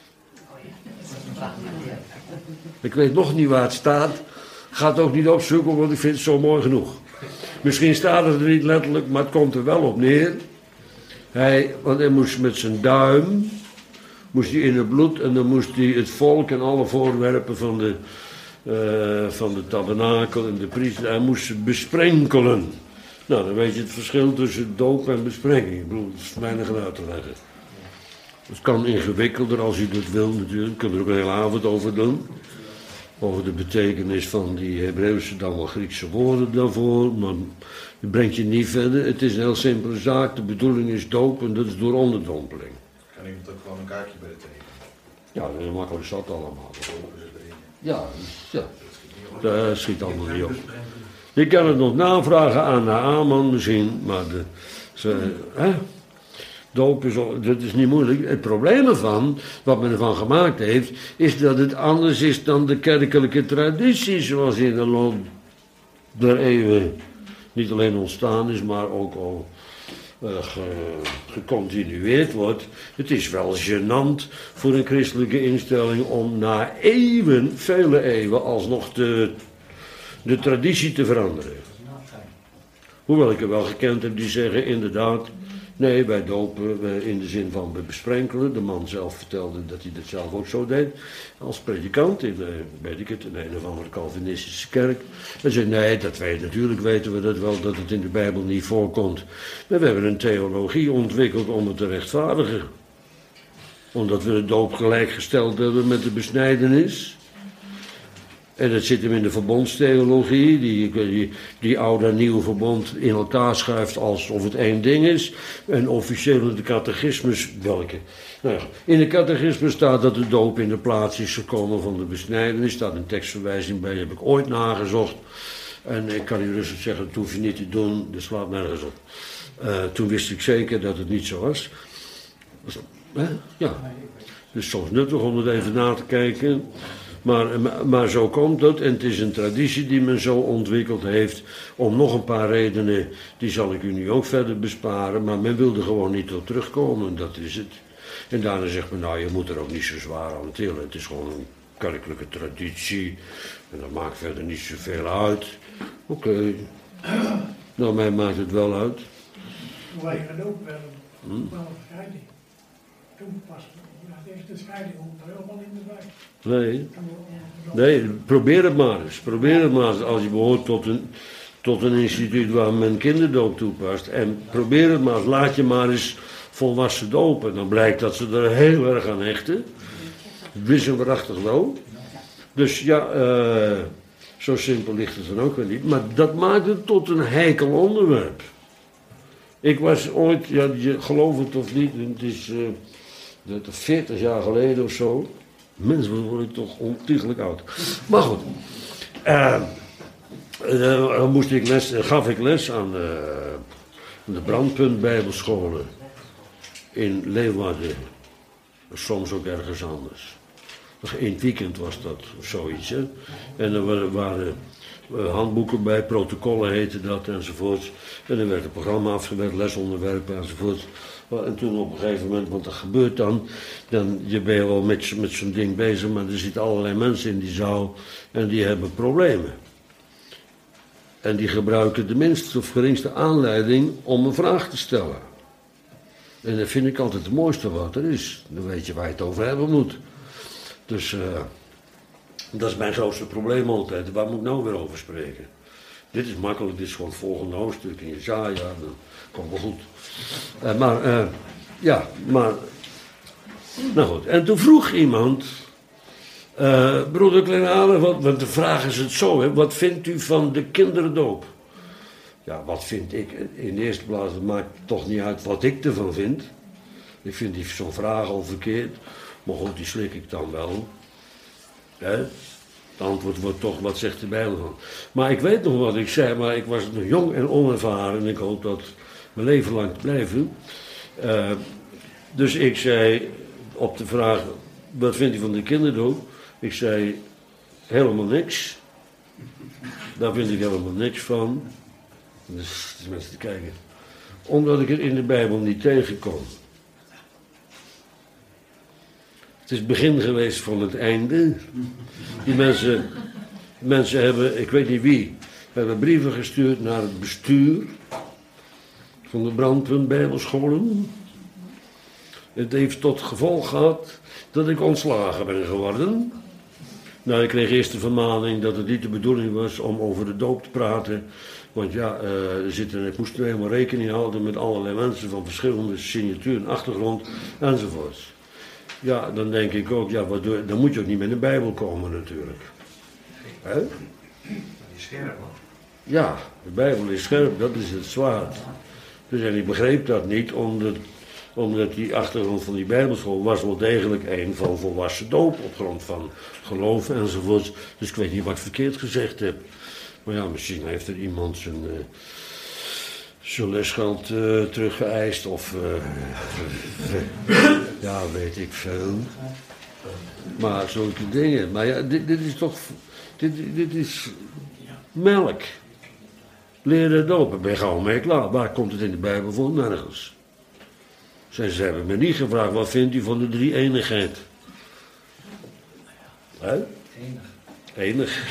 Ik weet nog niet waar het staat. Ga het ook niet opzoeken, want ik vind het zo mooi genoeg. Misschien staat het er niet letterlijk, maar het komt er wel op neer. Hij, want hij moest met zijn duim, moest hij in het bloed en dan moest hij het volk en alle voorwerpen van de, uh, van de tabernakel en de priester, hij moest ze besprenkelen. Nou, dan weet je het verschil tussen doop en besprenging. Ik bedoel, dat is weinig uit te leggen. Het kan ingewikkelder als u dat wil natuurlijk, ik kan er ook een hele avond over doen. Over de betekenis van die Hebreeuwse dan wel Griekse woorden daarvoor, maar het brengt je niet verder. Het is een heel simpele zaak, de bedoeling is doop en dat is door onderdompeling. Kan iemand ook gewoon een kaartje bij de tekenen? Ja, dat is makkelijk zat allemaal. Ja, ja, dat schiet allemaal niet op. Je kan het nog navragen aan Naaman misschien, maar de, ze, hè? Doop is, dat is niet moeilijk. Het probleem ervan, wat men ervan gemaakt heeft, is dat het anders is dan de kerkelijke traditie zoals in de loop der eeuwen niet alleen ontstaan is, maar ook al uh, ge, gecontinueerd wordt. Het is wel gênant voor een christelijke instelling om na eeuwen, vele eeuwen, alsnog de, de traditie te veranderen. Hoewel ik er wel gekend heb die zeggen, inderdaad, nee, wij dopen in de zin van we besprenkelen. De man zelf vertelde dat hij dat zelf ook zo deed. Als predikant, in, weet ik het, in een of andere Calvinistische kerk. Hij zei, nee, dat weet, natuurlijk weten we dat wel, dat het in de Bijbel niet voorkomt. Maar we hebben een theologie ontwikkeld om het te rechtvaardigen. Omdat we de doop gelijkgesteld hebben met de besnijdenis. En dat zit hem in de verbondstheologie, die, die, die oude en nieuwe verbond in elkaar schuift alsof het één ding is. En officieel in de catechismus, welke? Nou ja, in de catechismus staat dat de doop in de plaats is gekomen van de besnijdenis. Er staat een tekstverwijzing bij, die heb ik ooit nagezocht. En ik kan u rustig zeggen, dat hoef je niet te doen, dat slaat nergens op. Uh, toen wist ik zeker dat het niet zo was. was hè? Ja, dus soms nuttig om het even na te kijken. Maar, maar zo komt het en het is een traditie die men zo ontwikkeld heeft om nog een paar redenen, die zal ik u nu ook verder besparen, maar men wilde gewoon niet op terugkomen, dat is het. En daarna zegt men, nou je moet er ook niet zo zwaar aan tillen, het is gewoon een kerkelijke traditie en dat maakt verder niet zoveel uit. Oké, okay. Nou mij maakt het wel uit. Toen wij gedoopt werden, toen kwam een scheiding. Toen pas, ja, deze de scheiding komt er helemaal in de wijk. Nee, nee, probeer het maar eens. Probeer het maar eens als je behoort tot een, tot een instituut waar men kinderdoop toepast. En probeer het maar eens, laat je maar eens volwassen dopen. Dan blijkt dat ze er heel erg aan hechten. Wisselwaardig wel. Dus ja, uh, zo simpel ligt het dan ook weer niet. Maar dat maakt het tot een heikel onderwerp. Ik was ooit, ja, je gelooft het of niet, het is uh, dat veertig jaar geleden of zo. Mensen, dan word ik toch ontiegelijk oud. Maar goed. Uh, uh, dan moest ik les, uh, gaf ik les aan uh, de Brandpunt Bijbelscholen in Leeuwarden. Soms ook ergens anders. In het weekend was dat, of zoiets. Hè? En er waren, waren handboeken bij, protocollen heette dat enzovoort. En er werd het programma afgewerkt, lesonderwerpen enzovoort. En toen op een gegeven moment, want dat gebeurt dan, dan je ben je wel met, met zo'n ding bezig, maar er zitten allerlei mensen in die zaal en die hebben problemen. En die gebruiken de minste of geringste aanleiding om een vraag te stellen. En dat vind ik altijd het mooiste wat er is. Dan weet je waar je het over hebben moet. Dus uh, dat is mijn grootste probleem altijd. Waar moet ik nou weer over spreken? Dit is makkelijk, dit is gewoon het volgende hoofdstuk in Jesaja, dat komt wel goed. Uh, maar, uh, ja, maar, nou goed. En toen vroeg iemand, uh, broeder Klenale, wat, want de vraag is het zo, hè, wat vindt u van de kinderdoop? Ja, wat vind ik? In de eerste plaats, het maakt toch niet uit wat ik ervan vind. Ik vind die zo'n vraag al verkeerd. Maar goed, die slik ik dan wel. Hè? Het antwoord wordt toch, wat zegt de Bijbel van? Maar ik weet nog wat ik zei, maar ik was nog jong en onervaren. En ik hoop dat mijn leven lang te blijven. Uh, dus ik zei op de vraag, wat vindt u van de kinderdoop? Ik zei, helemaal niks. Daar vind ik helemaal niks van. Dus de mensen te kijken. Omdat ik het in de Bijbel niet tegenkom. Het is het begin geweest van het einde. Die mensen, mensen hebben, ik weet niet wie, hebben brieven gestuurd naar het bestuur van de Brandpunt Bijbelscholen. Het heeft tot gevolg gehad dat ik ontslagen ben geworden. Nou, ik kreeg eerst de vermaning dat het niet de bedoeling was om over de doop te praten. Want ja, uh, er zitten, ik moest er helemaal rekening houden met allerlei mensen van verschillende signatuur en achtergrond enzovoorts. Ja, dan denk ik ook, ja, wat doe, dan moet je ook niet met de Bijbel komen natuurlijk. Hè? Die is scherp, man. Ja, de Bijbel is scherp, dat is het zwaard. Dus en ik begreep dat niet, omdat, omdat die achtergrond van die Bijbelschool was wel degelijk een van volwassen doop op grond van geloof enzovoorts. Dus ik weet niet wat ik verkeerd gezegd heb. Maar ja, misschien heeft er iemand zijn, uh, zijn lesgeld uh, teruggeëist of uh, ja, weet ik veel. Maar zulke dingen. Maar ja, dit, dit is toch, dit, dit is melk. Leren dopen, ben je gauw mee klaar. Waar komt het in de Bijbel voor? Nergens. Ze, ze hebben me niet gevraagd, wat vindt u van de drie-eenigheid? Hè? Enig. Enig.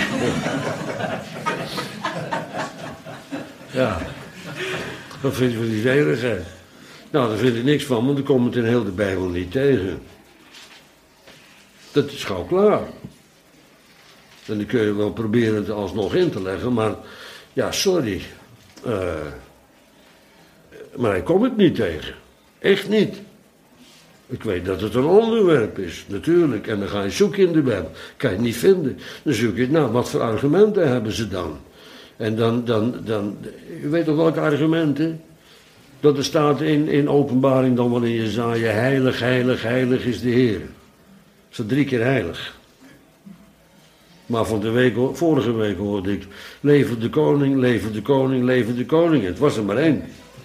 Ja. Wat vind je van die drie-eenigheid? Nou, daar vind ik niks van, want dan komt het in heel de Bijbel niet tegen. Dat is gauw klaar. En dan kun je wel proberen het alsnog in te leggen, maar ja, sorry. Uh, maar ik kom het niet tegen. Echt niet. Ik weet dat het een onderwerp is, natuurlijk. En dan ga je zoeken in de Bijbel. Kan je het niet vinden. Dan zoek je, nou, wat voor argumenten hebben ze dan? En dan, dan, dan, u weet toch welke argumenten? Dat er staat in, in Openbaring dan wel in Jesaja, heilig, heilig, heilig is de Heer. Zo drie keer heilig. Maar van de week, vorige week hoorde ik, leven de koning, leven de koning, leven de koning. Het was er maar één.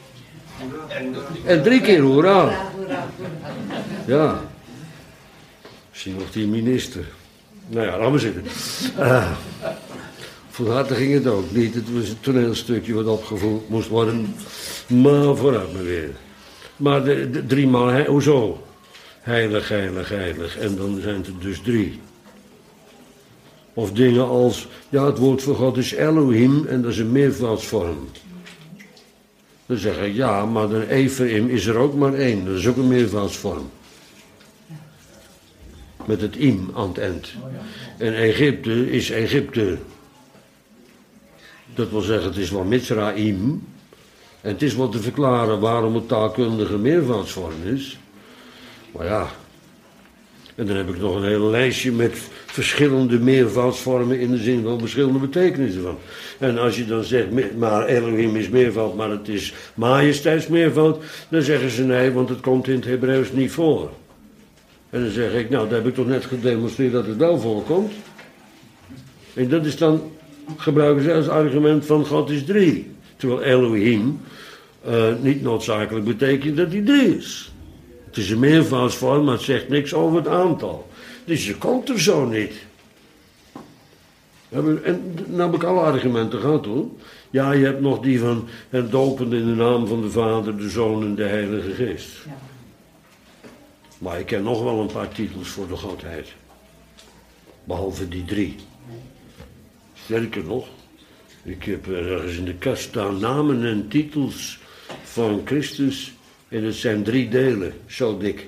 En drie keer hoera. Ja. Misschien nog die minister. Nou ja, laat maar zitten. Uh, van harte ging het ook niet. Het was een toneelstukje wat opgevoerd moest worden. Maar vooruit maar weer. Maar de, de, drie maal, he, hoezo? Heilig, heilig, heilig. En dan zijn het dus drie. Of dingen als, ja, het woord van God is Elohim en dat is een meervoudsvorm. Dan zeg ik, ja, maar de Ephraim is er ook maar één. Dat is ook een meervoudsvorm. Met het im aan het eind. En Egypte is Egypte. Dat wil zeggen, het is wel Mitzraim. En het is wel te verklaren waarom het taalkundige meervoudsvorm is. Maar ja. En dan heb ik nog een hele lijstje met verschillende meervoudsvormen in de zin van verschillende betekenissen van. En als je dan zegt, maar Elohim is meervoud, maar het is majesteitsmeervoud, dan zeggen ze nee, want het komt in het Hebreeuws niet voor. En dan zeg ik, nou, dat heb ik toch net gedemonstreerd dat het wel voorkomt. En dat is dan, gebruiken ze als argument van God is drie. Terwijl Elohim uh, niet noodzakelijk betekent dat hij drie is. Het is een meervoudsvorm, maar het zegt niks over het aantal. Dus je komt er zo niet. En dan heb ik alle argumenten gehad hoor. Ja, je hebt nog die van het dopen in de naam van de Vader, de Zoon en de Heilige Geest. Ja. Maar ik ken nog wel een paar titels voor de Godheid. Behalve die drie. Sterker nog, ik heb ergens in de kast staan namen en titels van Christus. En het zijn drie delen, zo dik.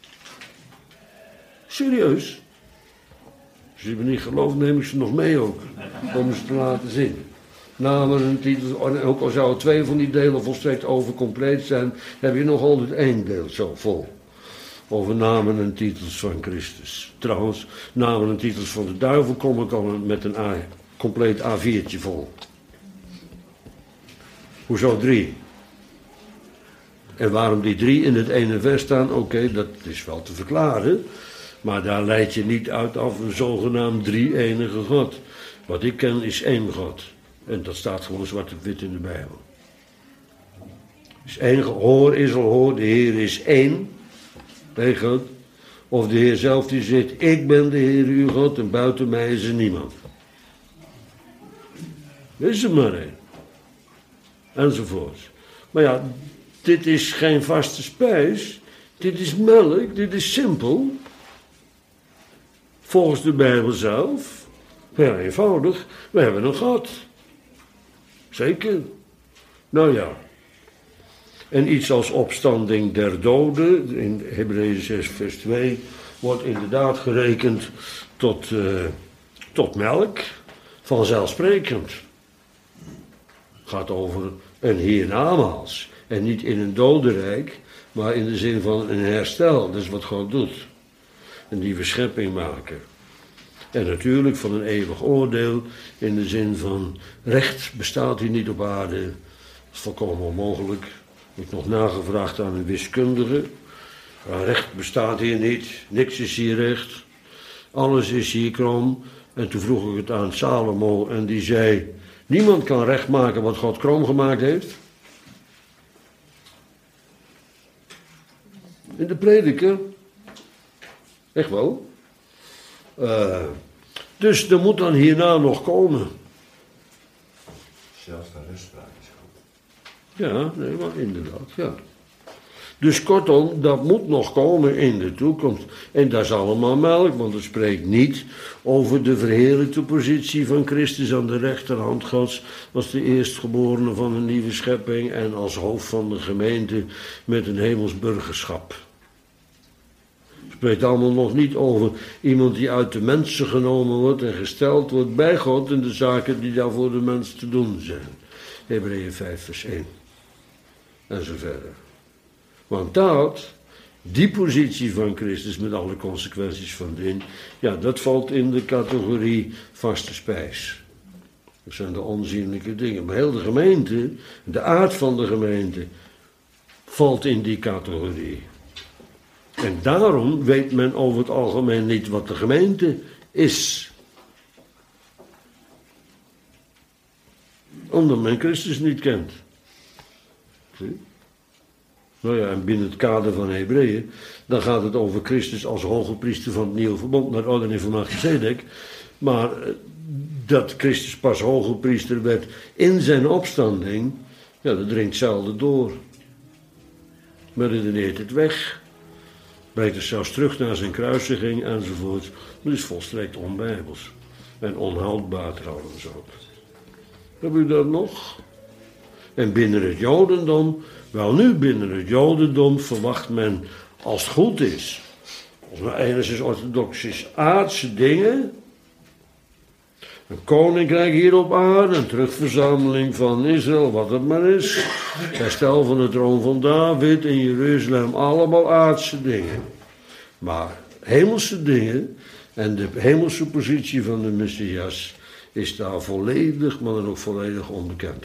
Serieus? Als je me niet gelooft, neem ik ze nog mee ook. Om ze te laten zien. Namen en titels, ook al zouden twee van die delen volstrekt overcompleet zijn, heb je nog altijd één deel zo vol. Over namen en titels van Christus. Trouwens, namen en titels van de duivel kom ik al met een A, compleet A viertje vol. Hoezo drie? En waarom die drie in het ene vers staan, oké, okay, dat is wel te verklaren. Maar daar leid je niet uit af een zogenaamd drie-enige God. Wat ik ken is één God. En dat staat gewoon zwart op wit in de Bijbel. Dus één, hoor Israël, hoor, de Heer is één. Nee, God. Of de Heer zelf die zegt, ik ben de Heer uw God en buiten mij is er niemand. Is er maar één. Enzovoort. Maar ja, dit is geen vaste spijs. Dit is melk, dit is simpel. Volgens de Bijbel zelf. Heel eenvoudig. We hebben een God. Zeker. Nou ja. En iets als opstanding der doden, in Hebreeën zes vers twee, wordt inderdaad gerekend tot, uh, tot melk. Vanzelfsprekend. Gaat over een hiernamaals. En niet in een dodenrijk, maar in de zin van een herstel. Dat is wat God doet. Een nieuwe schepping maken. En natuurlijk van een eeuwig oordeel, in de zin van recht bestaat hier niet op aarde. Dat is volkomen onmogelijk. Ik heb nog nagevraagd aan een wiskundige. Recht bestaat hier niet, niks is hier recht. Alles is hier krom. En toen vroeg ik het aan Salomo en die zei, niemand kan recht maken wat God krom gemaakt heeft. In de Prediker. Echt wel. Uh, dus er moet dan hierna nog komen. Zelfs de rustspraak is goed. Ja, nee, maar inderdaad, ja. Dus kortom, dat moet nog komen in de toekomst. En dat is allemaal melk, want het spreekt niet over de verheerlijkte positie van Christus aan de rechterhand Gods als de eerstgeborene van een nieuwe schepping en als hoofd van de gemeente met een hemels burgerschap. Het spreekt allemaal nog niet over iemand die uit de mensen genomen wordt en gesteld wordt bij God in de zaken die daar voor de mens te doen zijn. Hebreeën vijf vers één. En zo verder. Want dat, die positie van Christus met alle consequenties van dien, ja, dat valt in de categorie vaste spijs. Dat zijn de onzienlijke dingen. Maar heel de gemeente, de aard van de gemeente, valt in die categorie. En daarom weet men over het algemeen niet wat de gemeente is. Omdat men Christus niet kent. Zie? Nou ja, en binnen het kader van Hebreeën, dan gaat het over Christus als hoge priester van het nieuwe verbond, naar orde en van Melchizedek. Maar dat Christus pas hoge priester werd in zijn opstanding, ja, dat dringt zelden door. Men redeneert het weg. Brengt het zelfs terug naar zijn kruisiging enzovoort. Dat is volstrekt onbijbels. En onhoudbaar trouwens ook. Hebben u dat nog? En binnen het Jodendom, wel nu binnen het Jodendom verwacht men, als het goed is, als men enigszins orthodox is, aardse dingen. Een koninkrijk hier op aarde, een terugverzameling van Israël, wat het maar is. Herstel van de troon van David in Jeruzalem, allemaal aardse dingen. Maar hemelse dingen en de hemelse positie van de Messias is daar volledig, maar dan ook volledig onbekend.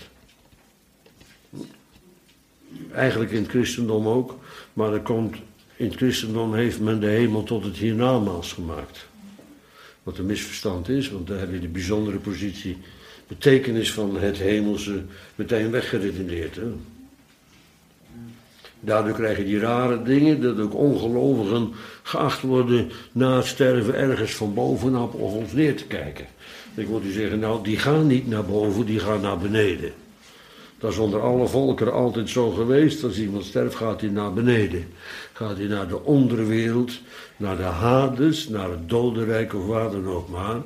Eigenlijk in het christendom ook, maar er komt, in het christendom heeft men de hemel tot het hiernamaals gemaakt. Wat een misverstand is, want daar heb je de bijzondere positie, betekenis van het hemelse meteen weggeredeneerd. Hè? Daardoor krijg je die rare dingen, dat ook ongelovigen geacht worden na het sterven ergens van bovenaf of ons neer te kijken. Ik moet u zeggen, nou, die gaan niet naar boven, die gaan naar beneden. Dat is onder alle volkeren altijd zo geweest. Als iemand sterft, gaat hij naar beneden. Gaat hij naar de onderwereld, naar de Hades, naar het dodenrijk of waar dan ook maar.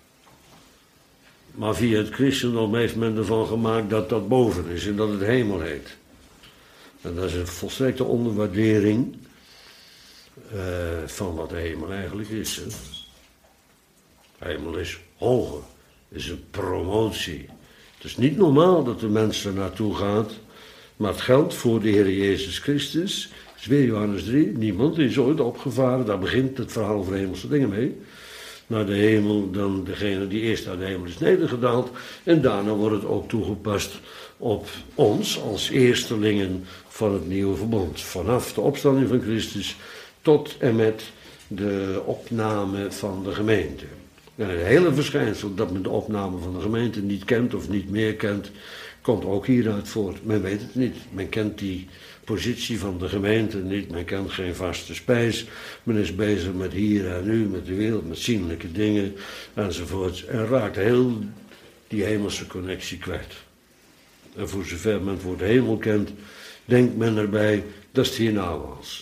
Maar via het christendom heeft men ervan gemaakt dat dat boven is en dat het hemel heet. En dat is een volstrekte onderwaardering uh, van wat de hemel eigenlijk is. Hè. De hemel is hoger, is een promotie. Het is niet normaal dat de mens er naartoe gaat, maar het geldt voor de Heer Jezus Christus. Dat is weer Johannes drie, niemand is ooit opgevaren, daar begint het verhaal over hemelse dingen mee. Naar de hemel dan degene die eerst naar de hemel is nedergedaald. En daarna wordt het ook toegepast op ons als eerstelingen van het nieuwe verbond. Vanaf de opstanding van Christus tot en met de opname van de gemeente. En het hele verschijnsel dat men de opname van de gemeente niet kent of niet meer kent, komt ook hieruit voort. Men weet het niet. Men kent die positie van de gemeente niet. Men kent geen vaste spijs. Men is bezig met hier en nu, met de wereld, met zienlijke dingen enzovoort. En raakt heel die hemelse connectie kwijt. En voor zover men het woord hemel kent, denkt men erbij, dat is het hiernamaals.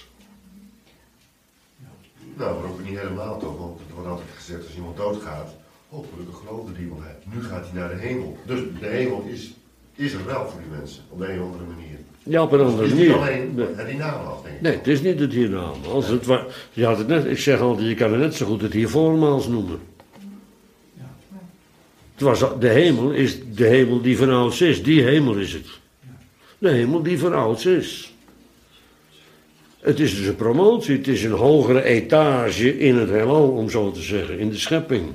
Nou, maar ook niet helemaal toch, want er wordt altijd gezegd als iemand doodgaat, hopelijk geloofde die, want hij, nu gaat hij naar de hemel. Dus de hemel is, is er wel voor die mensen, op de een of andere manier. Ja, op een andere het manier. is niet alleen Nee. het hiernamaals, denk ik. Nee, het is niet het hiernamaals. Het wa- je had het net, ik zeg altijd, je kan het net zo goed het hiervoormaals noemen. Het was, de hemel is de hemel die van ouds is. Die hemel is het. De hemel die van ouds is. Het is dus een promotie. Het is een hogere etage in het heelal, om zo te zeggen. In de schepping.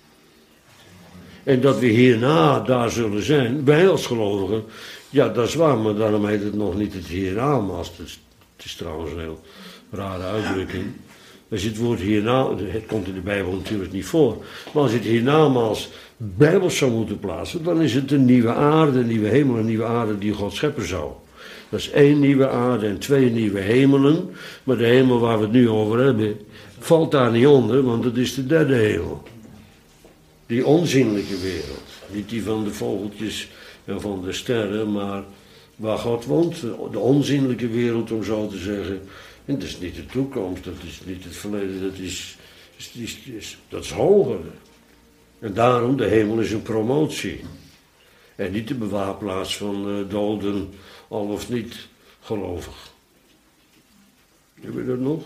En dat we hierna daar zullen zijn, wij als gelovigen, ja, dat is waar, maar daarom heet het nog niet het hiernamaals. Het is, het is trouwens een heel rare uitdrukking. Als je het woord hierna, het komt in de Bijbel natuurlijk niet voor, maar als je het hiernamaals bijbels zou moeten plaatsen, dan is het een nieuwe aarde, een nieuwe hemel, een nieuwe aarde die God scheppen zou. Dat is één nieuwe aarde en twee nieuwe hemelen, maar de hemel waar we het nu over hebben, valt daar niet onder, want het is de derde hemel. Die onzienlijke wereld, niet die van de vogeltjes en van de sterren, maar waar God woont, de onzienlijke wereld om zo te zeggen. En dat is niet de toekomst, dat is niet het verleden, dat is, is, is, is, dat is hoger. En daarom, de hemel is een promotie. En niet de bewaarplaats van uh, doden, al of niet gelovig. Hebben we dat nog?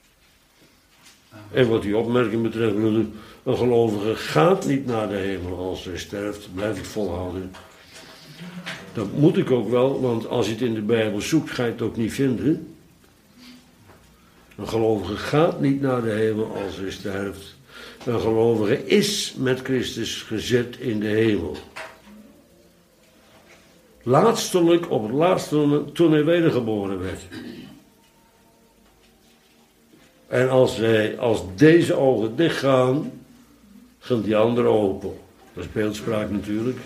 En wat die opmerking betreft, een gelovige gaat niet naar de hemel als hij sterft, blijf ik volhouden. Dat moet ik ook wel, want als je het in de Bijbel zoekt, ga je het ook niet vinden. Een gelovige gaat niet naar de hemel als hij sterft. Een gelovige is met Christus gezet in de hemel. Laatstelijk, op het laatste moment, toen hij wedergeboren werd. En als, hij, als deze ogen dicht gaan, gaan die andere open. Dat is beeldspraak natuurlijk.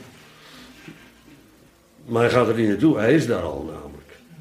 Maar hij gaat er niet naartoe, hij is daar al namelijk.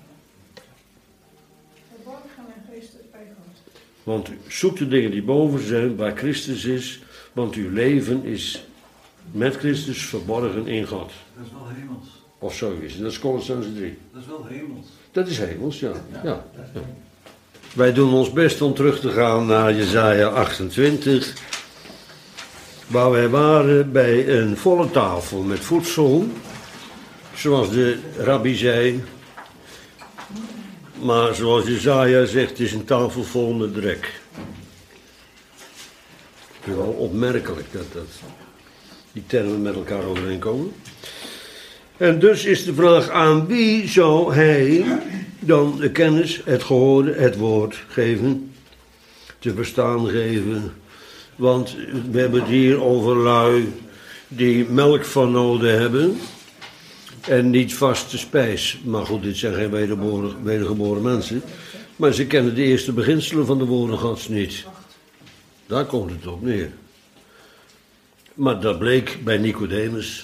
Want u zoekt de dingen die boven zijn, waar Christus is, want uw leven is met Christus verborgen in God. Dat is wel hemels. Of zoiets, en dat is Colossenzen drie. Dat is wel hemels. Dat is hemels, ja. ja. ja. Wij doen ons best om terug te gaan naar Jesaja achtentwintig, waar wij waren bij een volle tafel met voedsel, zoals de rabbi zei. Maar zoals Jesaja zegt, het is een tafel vol met drek. Het is wel opmerkelijk dat, dat die termen met elkaar overeenkomen. En dus is de vraag, aan wie zou hij dan de kennis, het gehoorde, het woord geven? te verstaan geven. Want we hebben het hier over lui die melk van nodig hebben en niet vaste spijs. Maar goed, dit zijn geen wedergeboren, wedergeboren mensen. Maar ze kennen de eerste beginselen van de woorden Gods niet. Daar komt het op neer. Maar dat bleek bij Nicodemus.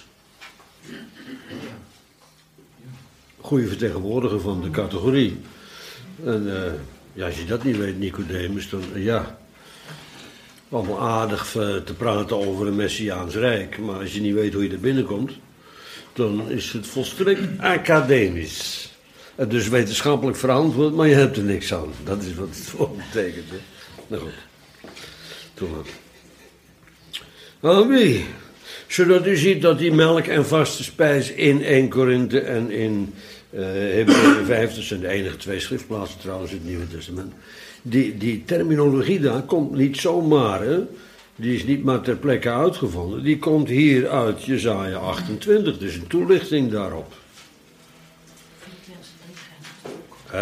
Goede vertegenwoordiger van de categorie. En uh, ja, als je dat niet weet, Nicodemus, dan uh, ja... allemaal aardig uh, te praten over een Messiaans Rijk. Maar als je niet weet hoe je er binnenkomt, dan is het volstrekt academisch. En dus wetenschappelijk verantwoord, maar je hebt er niks aan. Dat is wat het voor betekent. Hè? Nou goed. Toen maar. Alweer. Zodat u ziet dat die melk en vaste spijs in Eerste Korinthe en in uh, Hebreeën vijf, dat zijn de enige twee schriftplaatsen trouwens in het Nieuwe Testament. Die, die terminologie daar komt niet zomaar, hè? Die is niet maar ter plekke uitgevonden. Die komt hier uit Jesaja achtentwintig, dus een toelichting daarop. Hè?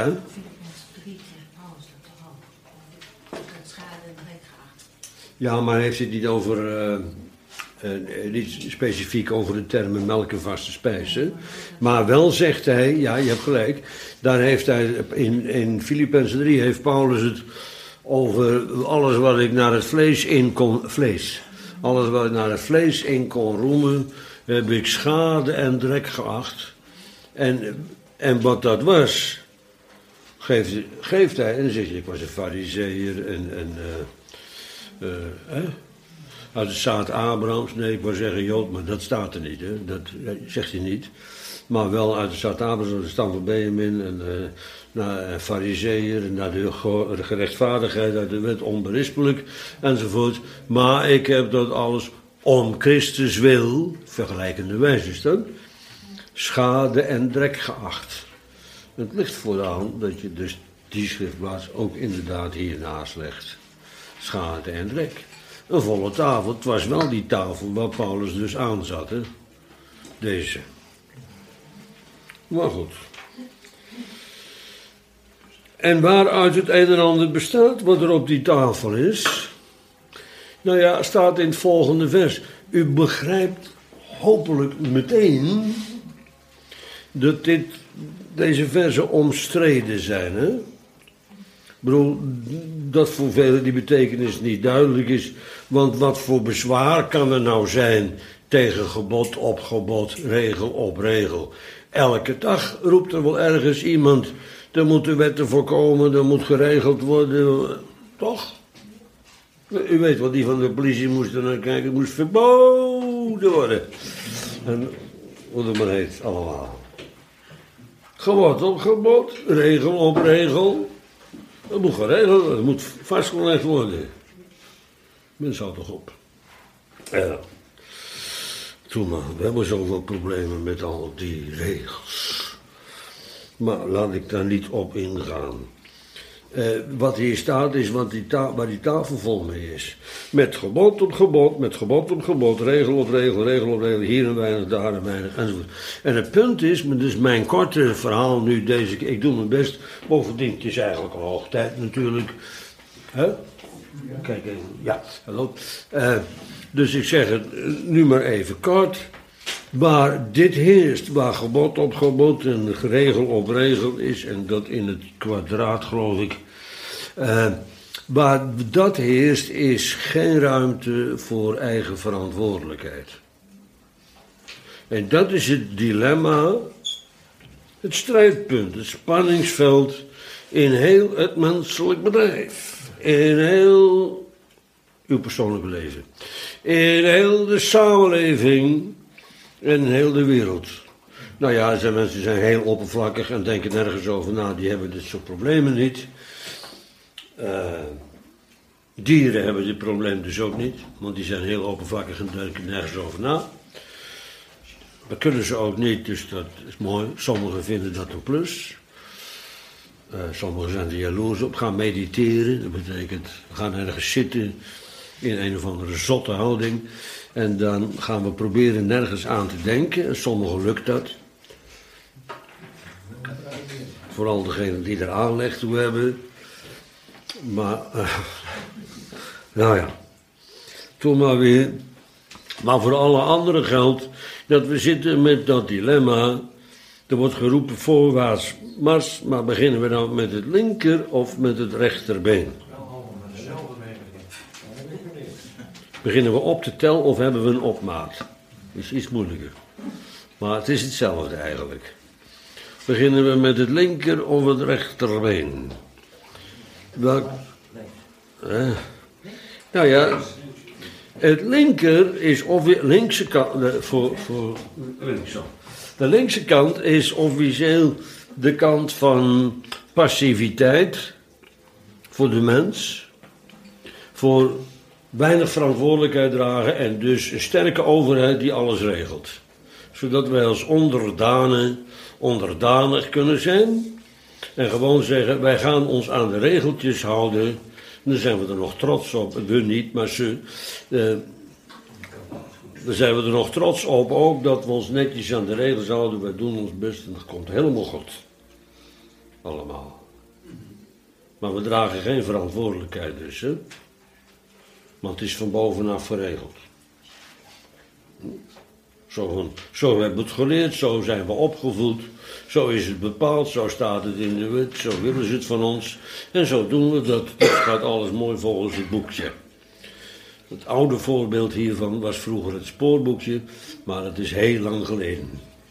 Ja, maar heeft het niet over, uh, uh, niet specifiek over de termen melk en vaste spijzen. Maar wel zegt hij, ja, je hebt gelijk, daar heeft hij, in, in Filippenzen drie heeft Paulus het over alles wat ik naar het vlees in kon, vlees, alles wat ik naar het vlees in kon roemen, heb ik schade en drek geacht. En, en wat dat was, geeft, geeft hij, en dan zegt hij, ik was een farizeeër en... en uh, Uh, hè? Uit de zaad Abrahams, nee, ik wou zeggen Jood, maar dat staat er niet, hè? Dat zegt hij niet. Maar wel uit de zaad Abrahams, de stam van Benjamin, en uh, naar Farizeeër, en naar de gerechtvaardigheid uit de wet onberispelijk, enzovoort. Maar ik heb dat alles om Christus wil, vergelijkende wijze is dat, schade en drek geacht. Het ligt vooraan dat je dus die schriftplaats ook inderdaad hiernaast legt. Schade en drek. Een volle tafel. Het was wel die tafel waar Paulus dus aan zat. Hè? Deze. Maar goed. En waaruit het een en ander bestaat, wat er op die tafel is. Nou ja, staat in het volgende vers. U begrijpt hopelijk meteen dat dit, deze versen omstreden zijn, hè? Ik bedoel, dat voor velen die betekenis niet duidelijk is. Want wat voor bezwaar kan er nou zijn tegen gebod op gebod, regel op regel? Elke dag roept er wel ergens iemand, er moeten wetten voorkomen, er moet geregeld worden. Toch? U weet wat die van de politie moest er naar kijken, moest verboden worden. En hoe dat maar heet, allemaal. Gebod op gebod, regel op regel. Dat moet geregeld, dat moet vastgelegd worden. Men zou toch op. Ja. Toen maar, we hebben zoveel problemen met al die regels. Maar laat ik daar niet op ingaan. Uh, wat hier staat is wat die ta- waar die tafel vol mee is. Met gebod op gebod, met gebod op gebod, regel op regel, regel op regel, hier een weinig, daar een weinig, enzovoort. En het punt is, dus mijn korte verhaal nu deze keer, ik doe mijn best, bovendien, het is eigenlijk al hoog tijd natuurlijk. Hè? Kijk even, ja, hallo. Uh, dus ik zeg het nu maar even kort. Waar dit heerst, waar gebod op gebod en regel op regel is, en dat in het kwadraat geloof ik, uh, waar dat heerst is geen ruimte voor eigen verantwoordelijkheid. En dat is het dilemma, het strijdpunt, het spanningsveld in heel het menselijk bedrijf, in heel uw persoonlijke leven, in heel de samenleving, in heel de wereld. Nou ja, er zijn mensen die zijn heel oppervlakkig en denken nergens over na. Die hebben dit soort problemen niet. Uh, dieren hebben dit probleem dus ook niet. Want die zijn heel oppervlakkig en denken nergens over na. Dat kunnen ze ook niet, dus dat is mooi. Sommigen vinden dat een plus. Uh, sommigen zijn er jaloers op. Gaan mediteren. Dat betekent, we gaan ergens zitten in een of andere zotte houding. En dan gaan we proberen nergens aan te denken. En sommigen lukt dat. Vooral degenen die er aanleg toe hebben. Maar uh, Nou ja, toen maar weer. Maar voor alle anderen geldt dat we zitten met dat dilemma. Er wordt geroepen voorwaarts mars, maar beginnen we dan met het linker of met het rechterbeen? Met dezelfde mening. Beginnen we op te tellen of hebben we een opmaat? Dat is iets moeilijker. Maar het is hetzelfde eigenlijk. Beginnen we met het linker of het rechterbeen? Welk? Eh? Nou ja, het linker is officieel linkse kant de, voor, voor linksom. De linkse kant is officieel de kant van passiviteit voor de mens, voor weinig verantwoordelijkheid dragen en dus een sterke overheid die alles regelt. Zodat wij als onderdanen onderdanig kunnen zijn en gewoon zeggen, wij gaan ons aan de regeltjes houden. Dan zijn we er nog trots op, we niet, maar ze, eh, dan zijn we er nog trots op ook dat we ons netjes aan de regels houden, wij doen ons best en dat komt helemaal goed. Allemaal. Maar we dragen geen verantwoordelijkheid dus, hè. Want het is van bovenaf geregeld. Zo, zo hebben we het geleerd, zo zijn we opgevoed, zo is het bepaald, zo staat het in de wet, zo willen ze het van ons. En zo doen we dat, dat gaat alles mooi volgens het boekje. Het oude voorbeeld hiervan was vroeger het spoorboekje, maar dat is heel lang geleden.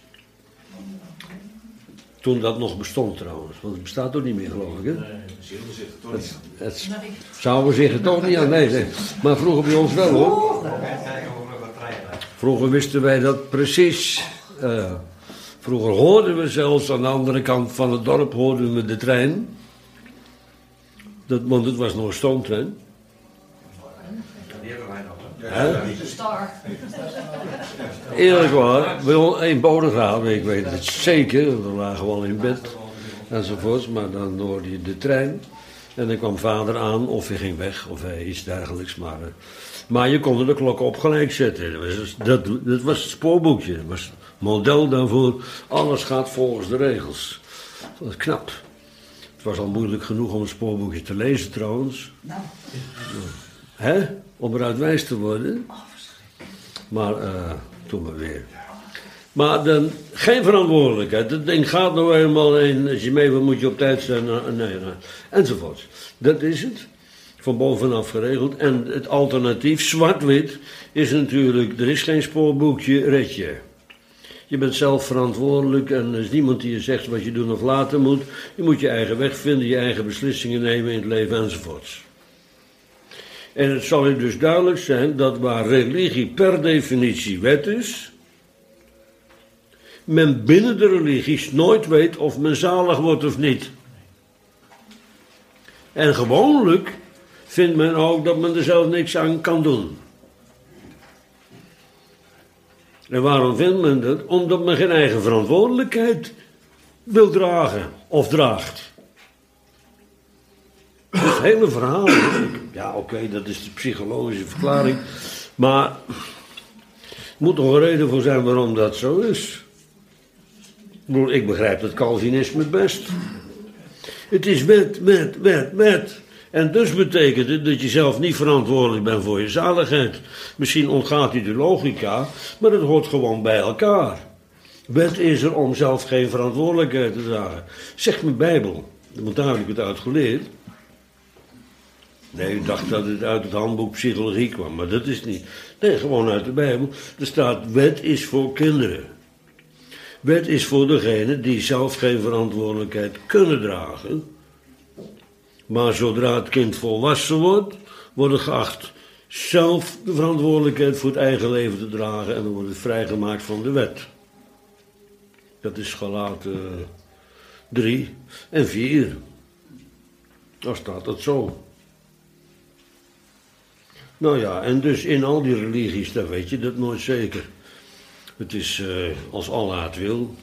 Toen dat nog bestond trouwens, want het bestaat toch niet meer geloof ik, hè? Nee, zielen zitten toch niet Het, het zouden we zeggen toch niet aan, nee, nee. Maar vroeger bij ons wel hoor. kijken of we nog wat treinen. Vroeger wisten wij dat precies. Uh, vroeger hoorden we zelfs aan de andere kant van het dorp hoorden we de trein. Dat, want het was nog een stoomtrein. Die hebben wij nog. Hè? De star. Eerlijk waar, bij ons in Bodegraven, ik weet het zeker, we lagen we al in bed enzovoorts, maar dan hoorde je de trein en dan kwam vader aan of hij ging weg of hij iets dergelijks. Maar, uh, maar je kon de klok op gelijk zetten, dat was, dat, dat was het spoorboekje, dat was het model daarvoor, alles gaat volgens de regels. Dat was knap. Het was al moeilijk genoeg om een spoorboekje te lezen trouwens. Nou. Hè? Om eruit wijs te worden. Maar uh, toen maar weer. Maar dan, geen verantwoordelijkheid. Dat ding gaat nou eenmaal in. Als je mee wil, moet je op tijd zijn. Nee, nee. Enzovoort. Dat is het. Van bovenaf geregeld. En het alternatief, zwart-wit, is natuurlijk, er is geen spoorboekje, red je. Je bent zelf verantwoordelijk en er is niemand die je zegt wat je doen of laten moet. Je moet je eigen weg vinden, je eigen beslissingen nemen in het leven enzovoorts. En het zal je dus duidelijk zijn dat waar religie per definitie wet is, men binnen de religies nooit weet of men zalig wordt of niet. En gewoonlijk vindt men ook dat men er zelf niks aan kan doen. En waarom vindt men dat? Omdat men geen eigen verantwoordelijkheid wil dragen of draagt. Het hele verhaal, ja oké, okay, dat is de psychologische verklaring, maar er moet toch een reden voor zijn waarom dat zo is. Ik begrijp het Calvinisme best. Het is wet, wet, wet, wet. En dus betekent het dat je zelf niet verantwoordelijk bent voor je zaligheid. Misschien ontgaat je de logica, maar het hoort gewoon bij elkaar. Wet is er om zelf geen verantwoordelijkheid te dragen. Zegt mijn Bijbel, want daar heb ik het uit geleerd. Nee, ik dacht dat het uit het handboek psychologie kwam, maar dat is niet. Nee, gewoon uit de Bijbel. Er staat, wet is voor kinderen. Wet is voor degenen die zelf geen verantwoordelijkheid kunnen dragen. Maar zodra het kind volwassen wordt, wordt het geacht zelf de verantwoordelijkheid voor het eigen leven te dragen en dan wordt het vrijgemaakt van de wet. Dat is Galaten drie en vier. Daar staat het zo. Nou ja, en dus in al die religies, daar weet je dat nooit zeker. Het is uh, als Allah het wil.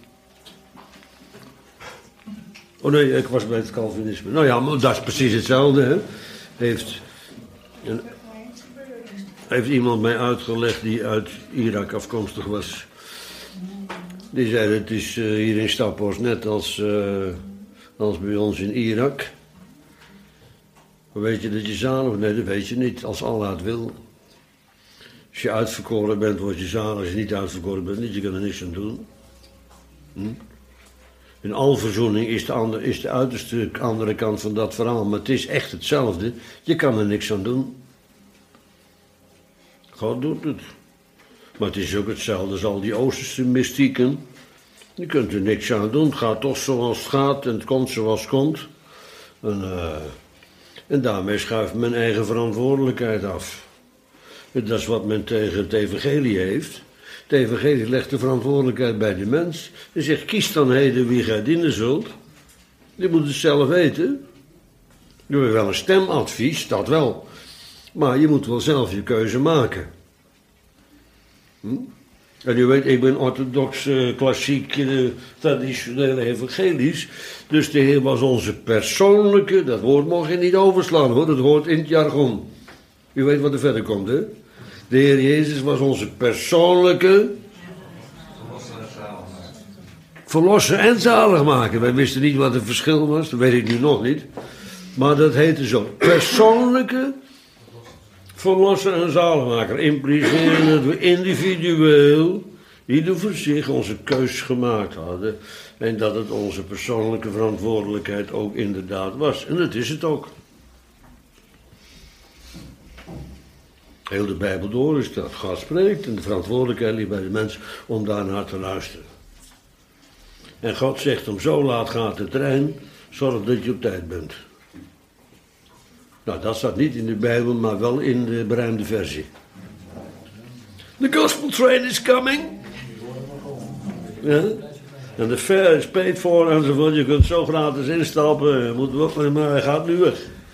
Oh nee, ik was bij het Calvinisme. Nou ja, maar dat is precies hetzelfde, hè. Heeft, een, heeft iemand mij uitgelegd die uit Irak afkomstig was. Die zei, het is uh, hier in Staphorst net als, uh, als bij ons in Irak. Weet je dat je zalig bent? Nee, dat weet je niet, als Allah het wil. Als je uitverkoren bent, word je zalig. Als je niet uitverkoren bent, niet, je kan er niks aan doen. Hm? In alverzoening is de, andere, is de uiterste andere kant van dat verhaal, maar het is echt hetzelfde. Je kan er niks aan doen. God doet het. Maar het is ook hetzelfde als al die Oosterse mystieken. Je kunt er niks aan doen. Het gaat toch zoals het gaat en het komt zoals het komt. En, uh, en daarmee schuift men eigen verantwoordelijkheid af. En dat is wat men tegen het evangelie heeft. Het evangelie legt de verantwoordelijkheid bij de mens. Hij zegt, kies dan heden wie gij dienen zult. Je moet het zelf weten. Je hebt wel een stemadvies, dat wel. Maar je moet wel zelf je keuze maken. Hm? En u weet, ik ben orthodox, uh, klassiek, uh, traditioneel evangelisch. Dus de Heer was onze persoonlijke, dat woord mag je niet overslaan hoor, dat hoort in het jargon. U weet wat er verder komt, hè? De Heer Jezus was onze persoonlijke verlosser en zaligmaker. Wij wisten niet wat het verschil was, dat weet ik nu nog niet. Maar dat heette zo, persoonlijke verlosser en zaligmaker. Impliceren dat we individueel, ieder voor zich, onze keus gemaakt hadden. En dat het onze persoonlijke verantwoordelijkheid ook inderdaad was. En dat is het ook. Heel de Bijbel door is dat God spreekt en de verantwoordelijkheid ligt bij de mens om daarnaar te luisteren. En God zegt hem, zo laat gaat de trein, zorg dat je op tijd bent. Nou, dat staat niet in de Bijbel, maar wel in de beruimde versie. The gospel train is coming. Ja? En de fare is paid for enzovoort. Je kunt zo gratis instappen, moet, maar hij gaat nu weg.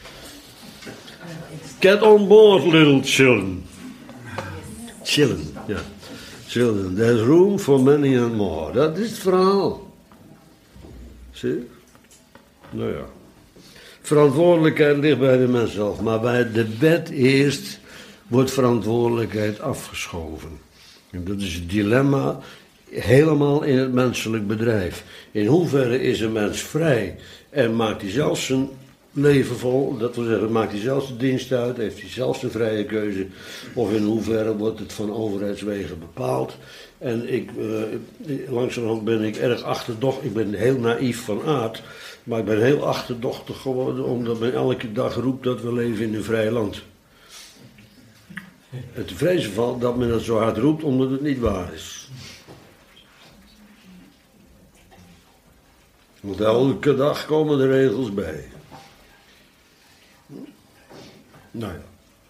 Get on board, little children. Children, ja. Children, there's room for many and more. Dat is het verhaal. Zie je? Nou ja. Verantwoordelijkheid ligt bij de mens zelf. Maar bij de wet eerst wordt verantwoordelijkheid afgeschoven. En dat is het dilemma helemaal in het menselijk bedrijf. In hoeverre is een mens vrij en maakt hij zelf zijn leven vol, dat wil zeggen, maakt hij zelf de dienst uit, heeft hij zelf zijn vrije keuze, of in hoeverre wordt het van overheidswegen bepaald. En ik, uh, langzamerhand ben ik erg achterdochtig, ik ben heel naïef van aard, maar ik ben heel achterdochtig geworden, omdat men elke dag roept dat we leven in een vrij land. Het vrezen valt dat men dat zo hard roept, omdat het niet waar is. Want elke dag komen de regels bij. Nou ja.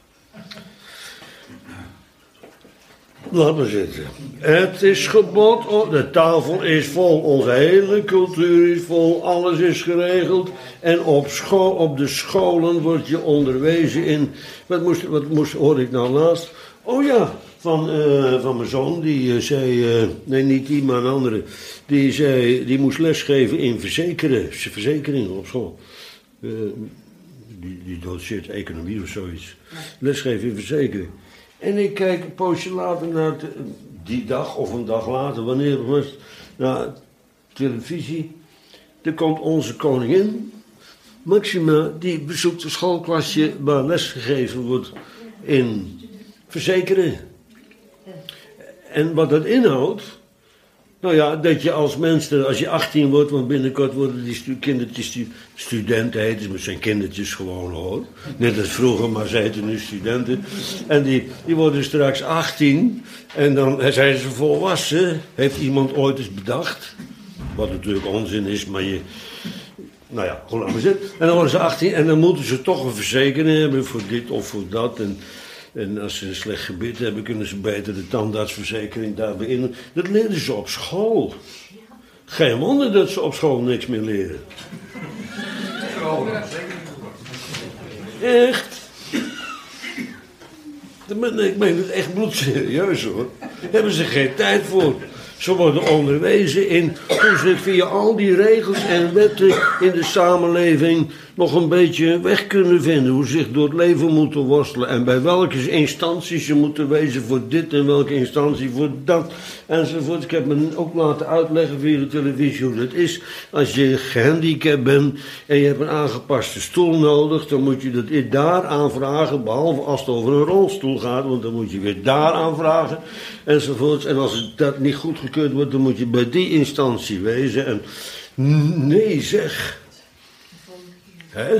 Laat maar zitten. Het is gebod, oh, de tafel is vol, onze hele cultuur is vol, alles is geregeld. En op, school, op de scholen word je onderwezen in, wat moest, wat moest, hoorde ik nou laatst? Oh ja, van, uh, van mijn zoon, die uh, zei, uh, nee niet die, maar een andere. Die zei, die moest lesgeven in verzekeren, verzekeringen op school. Uh, Die, die doseert economie of zoiets. Lesgeven in verzekering. En ik kijk een poosje later naar de, die dag of een dag later, wanneer het was, naar televisie. Er komt onze koningin, Maxima, die bezoekt een schoolklasje waar lesgegeven wordt in verzekeren. En wat dat inhoudt, nou ja, dat je als mens, als je achttien wordt, want binnenkort worden die stu- kindertjes, stu- studenten heten ze, maar het zijn kindertjes gewoon hoor. Net als vroeger, maar ze heten nu studenten. En die, die worden straks achttien en dan zijn ze volwassen. Heeft iemand ooit eens bedacht? Wat natuurlijk onzin is, maar je... Nou ja, gewoon laat maar zitten. En dan worden ze achttien en dan moeten ze toch een verzekering hebben voor dit of voor dat. En, en als ze een slecht gebit hebben, kunnen ze beter de tandartsverzekering daarbij in. Dat leren ze op school. Geen wonder dat ze op school niks meer leren. Echt? Ik meen het echt bloedserieus hoor. Daar hebben ze geen tijd voor. Ze worden onderwezen in hoe ze via al die regels en wetten in de samenleving nog een beetje weg kunnen vinden. Hoe ze zich door het leven moeten worstelen. En bij welke instanties ze moeten wezen voor dit en welke instantie voor dat. Enzovoort. Ik heb me ook laten uitleggen via de televisie hoe dat is. Als je gehandicapt bent en je hebt een aangepaste stoel nodig, dan moet je dat daar aanvragen. Behalve als het over een rolstoel gaat, want dan moet je weer daar aanvragen. Enzovoort. En als dat niet goedgekeurd wordt, dan moet je bij die instantie wezen. En nee zeg. Hè?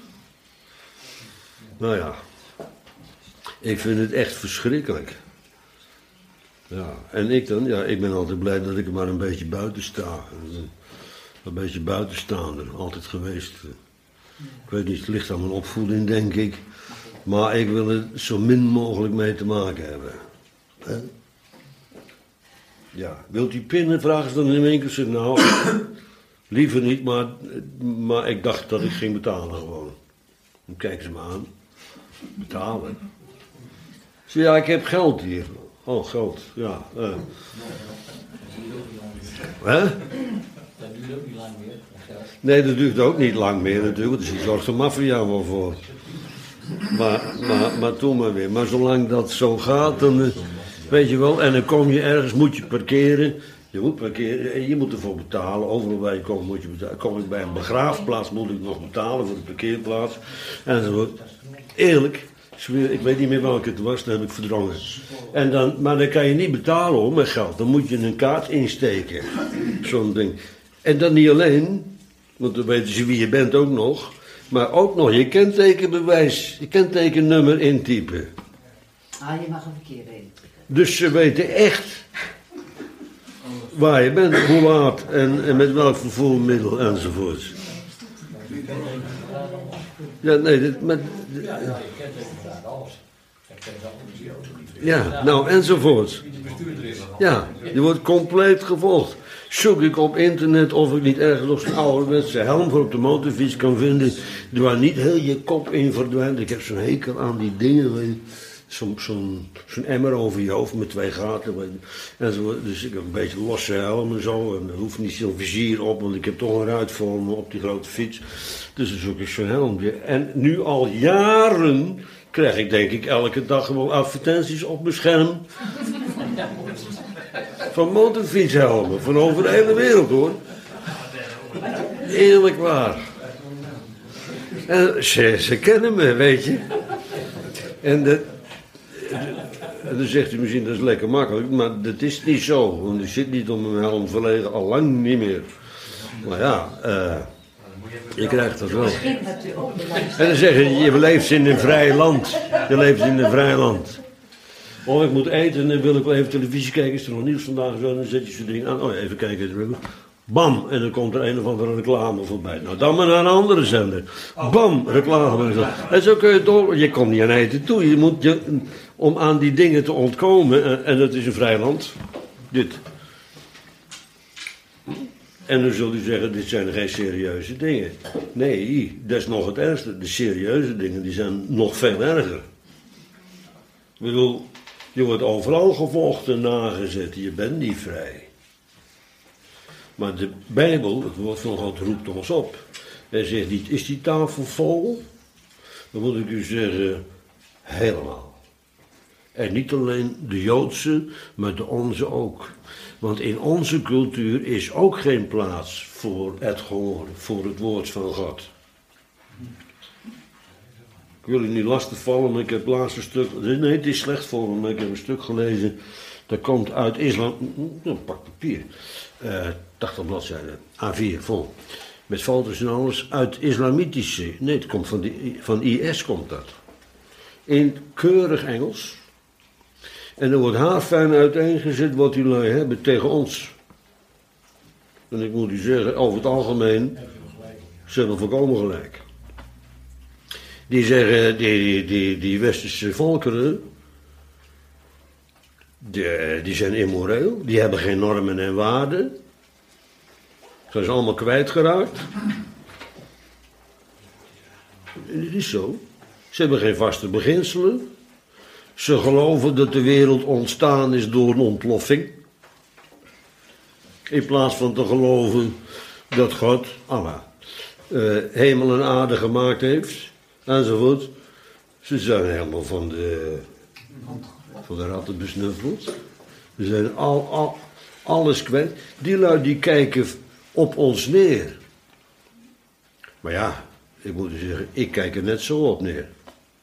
Nou ja. Ik vind het echt verschrikkelijk. Ja, en ik dan, ja, ik ben altijd blij dat ik er maar een beetje buiten sta. Een beetje buitenstaander, altijd geweest. Ik weet niet, het ligt aan mijn opvoeding, denk ik. Maar ik wil er zo min mogelijk mee te maken hebben. Hè? Ja, wilt u pinnen? Vragen ze dan in één keer. Zeg, nou, liever niet, maar, maar ik dacht dat ik ging betalen gewoon. Dan kijken ze me aan. Betalen? Ze ja, ik heb geld hier. Oh, geld, ja. Uh. Hè? Dat duurt ook niet lang meer. Nee, dat duurt ook niet lang meer natuurlijk. Dus ik zorg de maffia wel voor. Maar, maar, maar toen maar weer. Maar zolang dat zo gaat, dan... Uh, weet je wel, en dan kom je ergens, moet je parkeren. Je moet parkeren en je moet ervoor betalen. Overal waar je komt moet je betalen. Kom ik bij een begraafplaats, moet ik nog betalen voor de parkeerplaats. Enzovoort. Eerlijk, ik weet niet meer welke het was, dat heb ik verdrongen. En dan, maar dan kan je niet betalen hoor, met geld. Dan moet je een kaart insteken. Zo'n ding. En dan niet alleen, want dan weten ze wie je bent ook nog. Maar ook nog je kentekenbewijs, je kentekennummer intypen. Ah, je mag een verkeer weten. Dus ze weten echt waar je bent, hoe laat en, en met welk vervoermiddel enzovoort. Ja, nee, dit, met, ja, nou enzovoort. Ja, je wordt compleet gevolgd. Zoek ik op internet of ik niet ergens nog zo'n ouderwetse helm voor op de motorfiets kan vinden, waar niet heel je kop in verdwijnt. Ik heb zo'n hekel aan die dingen. Zo'n zo'n zo'n emmer over je hoofd met twee gaten. En zo, dus ik heb een beetje losse helm en zo. En er hoeft niet zo'n vizier op, want ik heb toch een ruit voor me op die grote fiets. Dus dan zoek ik zo'n helmpje. En nu al jaren krijg ik denk ik elke dag gewoon advertenties op mijn scherm. Van motorfietshelmen, van over de hele wereld hoor. Eerlijk waar. En ze, ze kennen me, weet je. En dat... En dan zegt u misschien, dat is lekker makkelijk, maar dat is niet zo. Want ik zit niet om mijn helm verlegen, al lang niet meer. Maar ja, uh, je krijgt dat wel. En dan zeggen je, je leeft in een vrij land. Je leeft in een vrij land. Of ik moet eten en dan wil ik wel even televisie kijken. Is er nog nieuws vandaag? Zo, dan zet je zo'n ding aan. Oh ja, even kijken. Bam, en dan komt er een of andere reclame voorbij. Nou, dan maar naar een andere zender. Bam, reclame. En zo kun je door. Je komt niet aan eten toe. Je moet je, om aan die dingen te ontkomen, en dat is een vrij land. Dit. En dan zult u zeggen, dit zijn geen serieuze dingen. Nee, dat is nog het ergste. De serieuze dingen, die zijn nog veel erger. Ik bedoel, je wordt overal gevolgd en nagezet. Je bent niet vrij. Maar de Bijbel, het woord van God, roept ons op. Hij zegt niet, is die tafel vol? Dan moet ik u zeggen, helemaal. En niet alleen de Joodse, maar de onze ook. Want in onze cultuur is ook geen plaats voor het gehoor, voor het woord van God. Ik wil u niet lastigvallen, maar ik heb het laatste stuk... Nee, het is slecht voor me, maar ik heb een stuk gelezen. Dat komt uit islam... Nou, pak papier. Uh, tachtig bladzijden, A vier, vol. Met foto's en alles uit islamitische... Nee, het komt van, die, van I S komt dat. In keurig Engels. En er wordt haarfijn uiteengezet wat jullie hebben tegen ons. En ik moet u zeggen, over het algemeen... Ze hebben volkomen gelijk. Die zeggen, die, die, die westerse volkeren... Die, die zijn immoreel, die hebben geen normen en waarden. Zijn ze allemaal kwijtgeraakt. En dat is zo. Ze hebben geen vaste beginselen. Ze geloven dat de wereld ontstaan is door een ontploffing. In plaats van te geloven dat God, Allah, uh, hemel en aarde gemaakt heeft, enzovoort. Ze zijn helemaal van de, van de ratten besnuffeld. Ze zijn al, al, alles kwijt. Die lui die kijken op ons neer. Maar ja, ik moet zeggen, ik kijk er net zo op neer.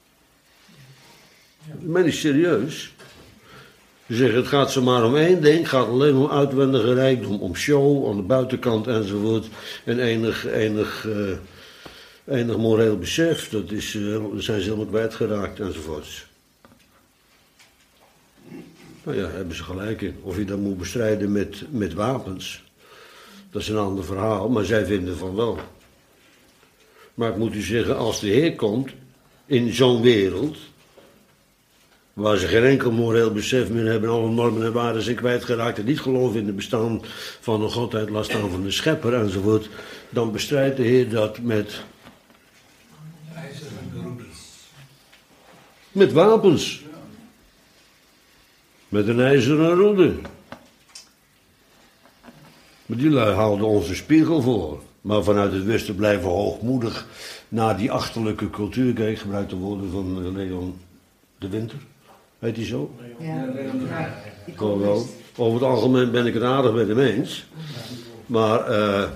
Ik ben niet serieus. Ze zeggen, het gaat ze maar om één ding. Het gaat alleen om uitwendige rijkdom, om show, aan de buitenkant enzovoort. En enig, enig, uh, enig moreel besef, dat is, uh, zijn ze helemaal kwijtgeraakt enzovoorts. Nou ja, hebben ze gelijk in. Of je dat moet bestrijden met, met wapens, dat is een ander verhaal, maar zij vinden van wel. Maar ik moet u zeggen, als de Heer komt in zo'n wereld, waar ze geen enkel moreel besef meer hebben, alle normen en waarden zijn kwijtgeraakt en niet geloven in het bestaan van een godheid, laat staan van de schepper enzovoort, dan bestrijdt de Heer dat met, met wapens. Met een ijzeren roede. Maar die lui houden ons een spiegel voor. Maar vanuit het Westen blijven hoogmoedig naar die achterlijke cultuur. Kijk, ik gebruik de woorden van Leon de Winter. Weet hij zo? Ja, ja. Oh, wel. Over het algemeen ben ik het aardig met hem eens. Maar, uh,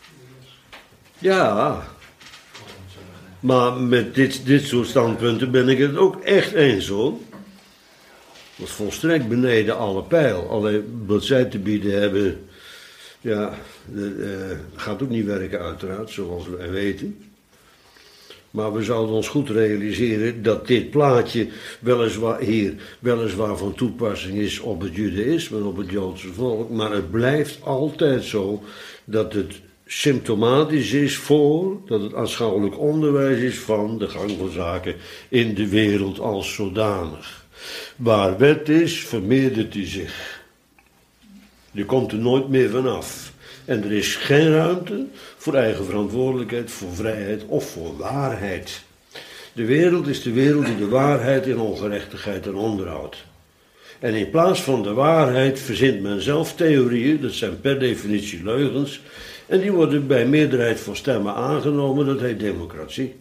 ja. Maar met dit, dit soort standpunten ben ik het ook echt eens hoor. Dat is volstrekt beneden alle pijl. Alleen wat zij te bieden hebben, ja, dat uh, gaat ook niet werken uiteraard, zoals wij weten. Maar we zouden ons goed realiseren dat dit plaatje weliswaar hier weliswaar van toepassing is op het judaïsme en op het Joodse volk. Maar het blijft altijd zo dat het symptomatisch is voor, dat het aanschouwelijk onderwijs is van de gang van zaken in de wereld als zodanig. Waar wet is, vermeerdert die zich. Je komt er nooit meer vanaf. En er is geen ruimte voor eigen verantwoordelijkheid, voor vrijheid of voor waarheid. De wereld is de wereld die de waarheid in ongerechtigheid en onderhoudt. En in plaats van de waarheid verzint men zelf theorieën, dat zijn per definitie leugens, en die worden bij meerderheid van stemmen aangenomen, dat heet democratie.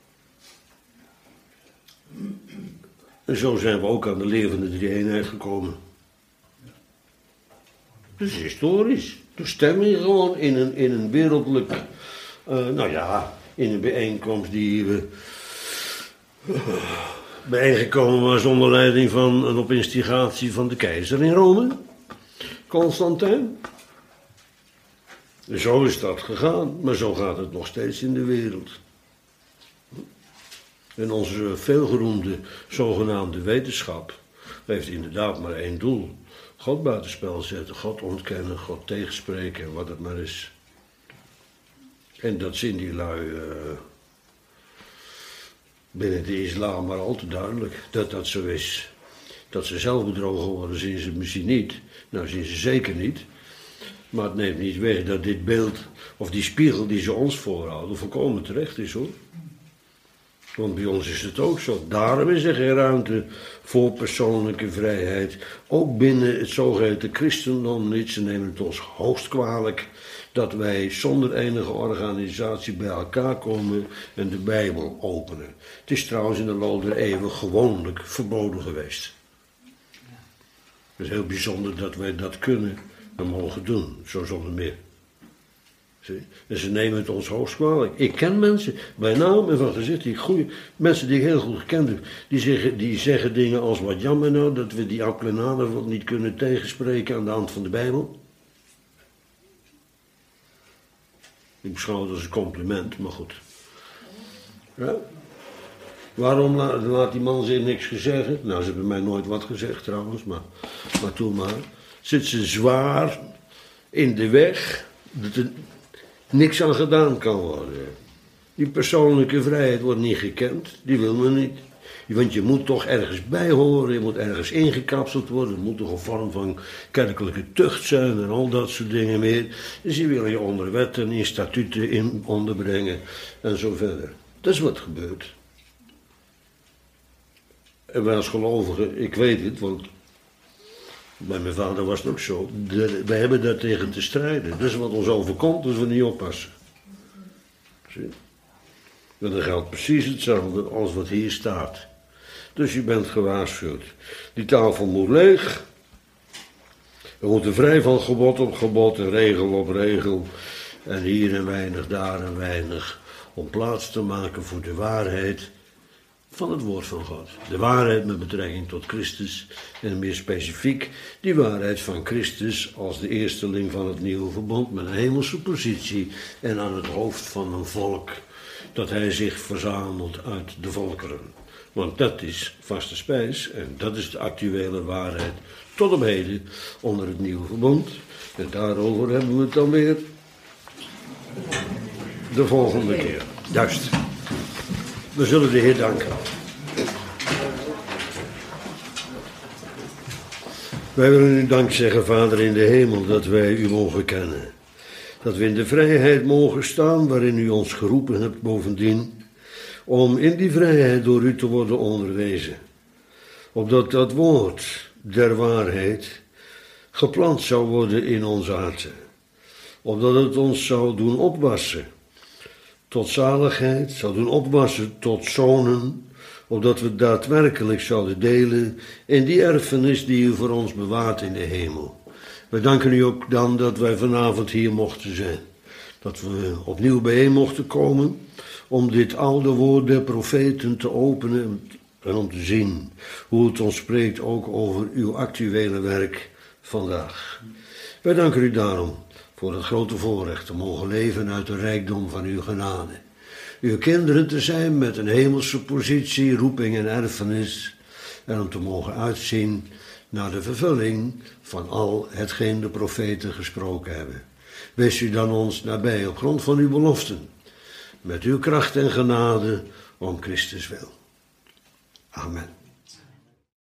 En zo zijn we ook aan de levende drie-eenheid gekomen. Dat is historisch. Toen stem je gewoon in een, in een wereldlijk, uh, nou ja, in een bijeenkomst die we uh, bijeengekomen was onder leiding van en op instigatie van de keizer in Rome, Constantijn. Zo is dat gegaan, maar zo gaat het nog steeds in de wereld. En onze veelgeroemde zogenaamde wetenschap heeft inderdaad maar één doel. God buitenspel zetten, God ontkennen, God tegenspreken en wat het maar is. En dat zien die lui uh, binnen de islam maar al te duidelijk, dat dat zo is. Dat ze zelf bedrogen worden zien ze misschien niet, nou zien ze zeker niet. Maar het neemt niet weg dat dit beeld, of die spiegel die ze ons voorhouden, volkomen terecht is hoor. Want bij ons is het ook zo. Daarom is er geen ruimte voor persoonlijke vrijheid. Ook binnen het zogeheten christendom niet. Ze nemen het ons hoogst kwalijk dat wij zonder enige organisatie bij elkaar komen en de Bijbel openen. Het is trouwens in de loop der eeuwen gewoonlijk verboden geweest. Het is heel bijzonder dat wij dat kunnen en mogen doen, zo zonder meer. En ze nemen het ons hoogst kwalijk. Ik ken mensen, bij naam en van gezicht, die goede mensen die ik heel goed gekend heb, die zeggen, die zeggen dingen als wat jammer nou dat we die Aplenade niet kunnen tegenspreken aan de hand van de Bijbel. Ik beschouw het als een compliment, maar goed. Ja? Waarom laat, laat die man zich niks gezegd? Nou, ze hebben mij nooit wat gezegd trouwens, maar, maar toen maar. Zit ze zwaar in de weg dat er niks aan gedaan kan worden. Die persoonlijke vrijheid wordt niet gekend, die wil men niet. Want je moet toch ergens bij horen, je moet ergens ingekapseld worden, er moet toch een vorm van kerkelijke tucht zijn en al dat soort dingen meer. Dus die willen je onder wetten, in statuten in onderbrengen en zo verder. Dat is wat gebeurt. En wij als gelovigen, ik weet het, want Bij mijn vader was het ook zo. De, wij hebben daar tegen te strijden. Dat is wat ons overkomt als we niet oppassen. Zie? En dat geldt precies hetzelfde als wat hier staat. Dus je bent gewaarschuwd. Die tafel moet leeg. We moeten vrij van gebod op gebod en regel op regel. En hier een weinig, daar een weinig. Om plaats te maken voor de waarheid van het woord van God. De waarheid met betrekking tot Christus. En meer specifiek die waarheid van Christus als de eersteling van het nieuwe verbond. Met een hemelse positie en aan het hoofd van een volk. Dat hij zich verzamelt uit de volkeren. Want dat is vaste spijs en dat is de actuele waarheid tot op heden onder het nieuwe verbond. En daarover hebben we het dan weer de volgende keer. Juist. We zullen de Heer danken. Wij willen u dank zeggen, Vader in de hemel, dat wij u mogen kennen. Dat we in de vrijheid mogen staan waarin u ons geroepen hebt bovendien. Om in die vrijheid door u te worden onderwezen. Opdat dat woord der waarheid geplant zou worden in onze harten. Opdat het ons zou doen opwassen tot zaligheid, zou doen opwassen tot zonen. Opdat we daadwerkelijk zouden delen in die erfenis die u voor ons bewaart in de hemel. We danken u ook dan dat wij vanavond hier mochten zijn. Dat we opnieuw bijeen mochten komen om dit oude woord der profeten te openen en om te zien hoe het ons spreekt ook over uw actuele werk vandaag. Wij danken u daarom voor het grote voorrecht te mogen leven uit de rijkdom van uw genade. Uw kinderen te zijn met een hemelse positie, roeping en erfenis en om te mogen uitzien naar de vervulling van al hetgeen de profeten gesproken hebben. Wees u dan ons nabij op grond van uw beloften, met uw kracht en genade om Christus wil. Amen.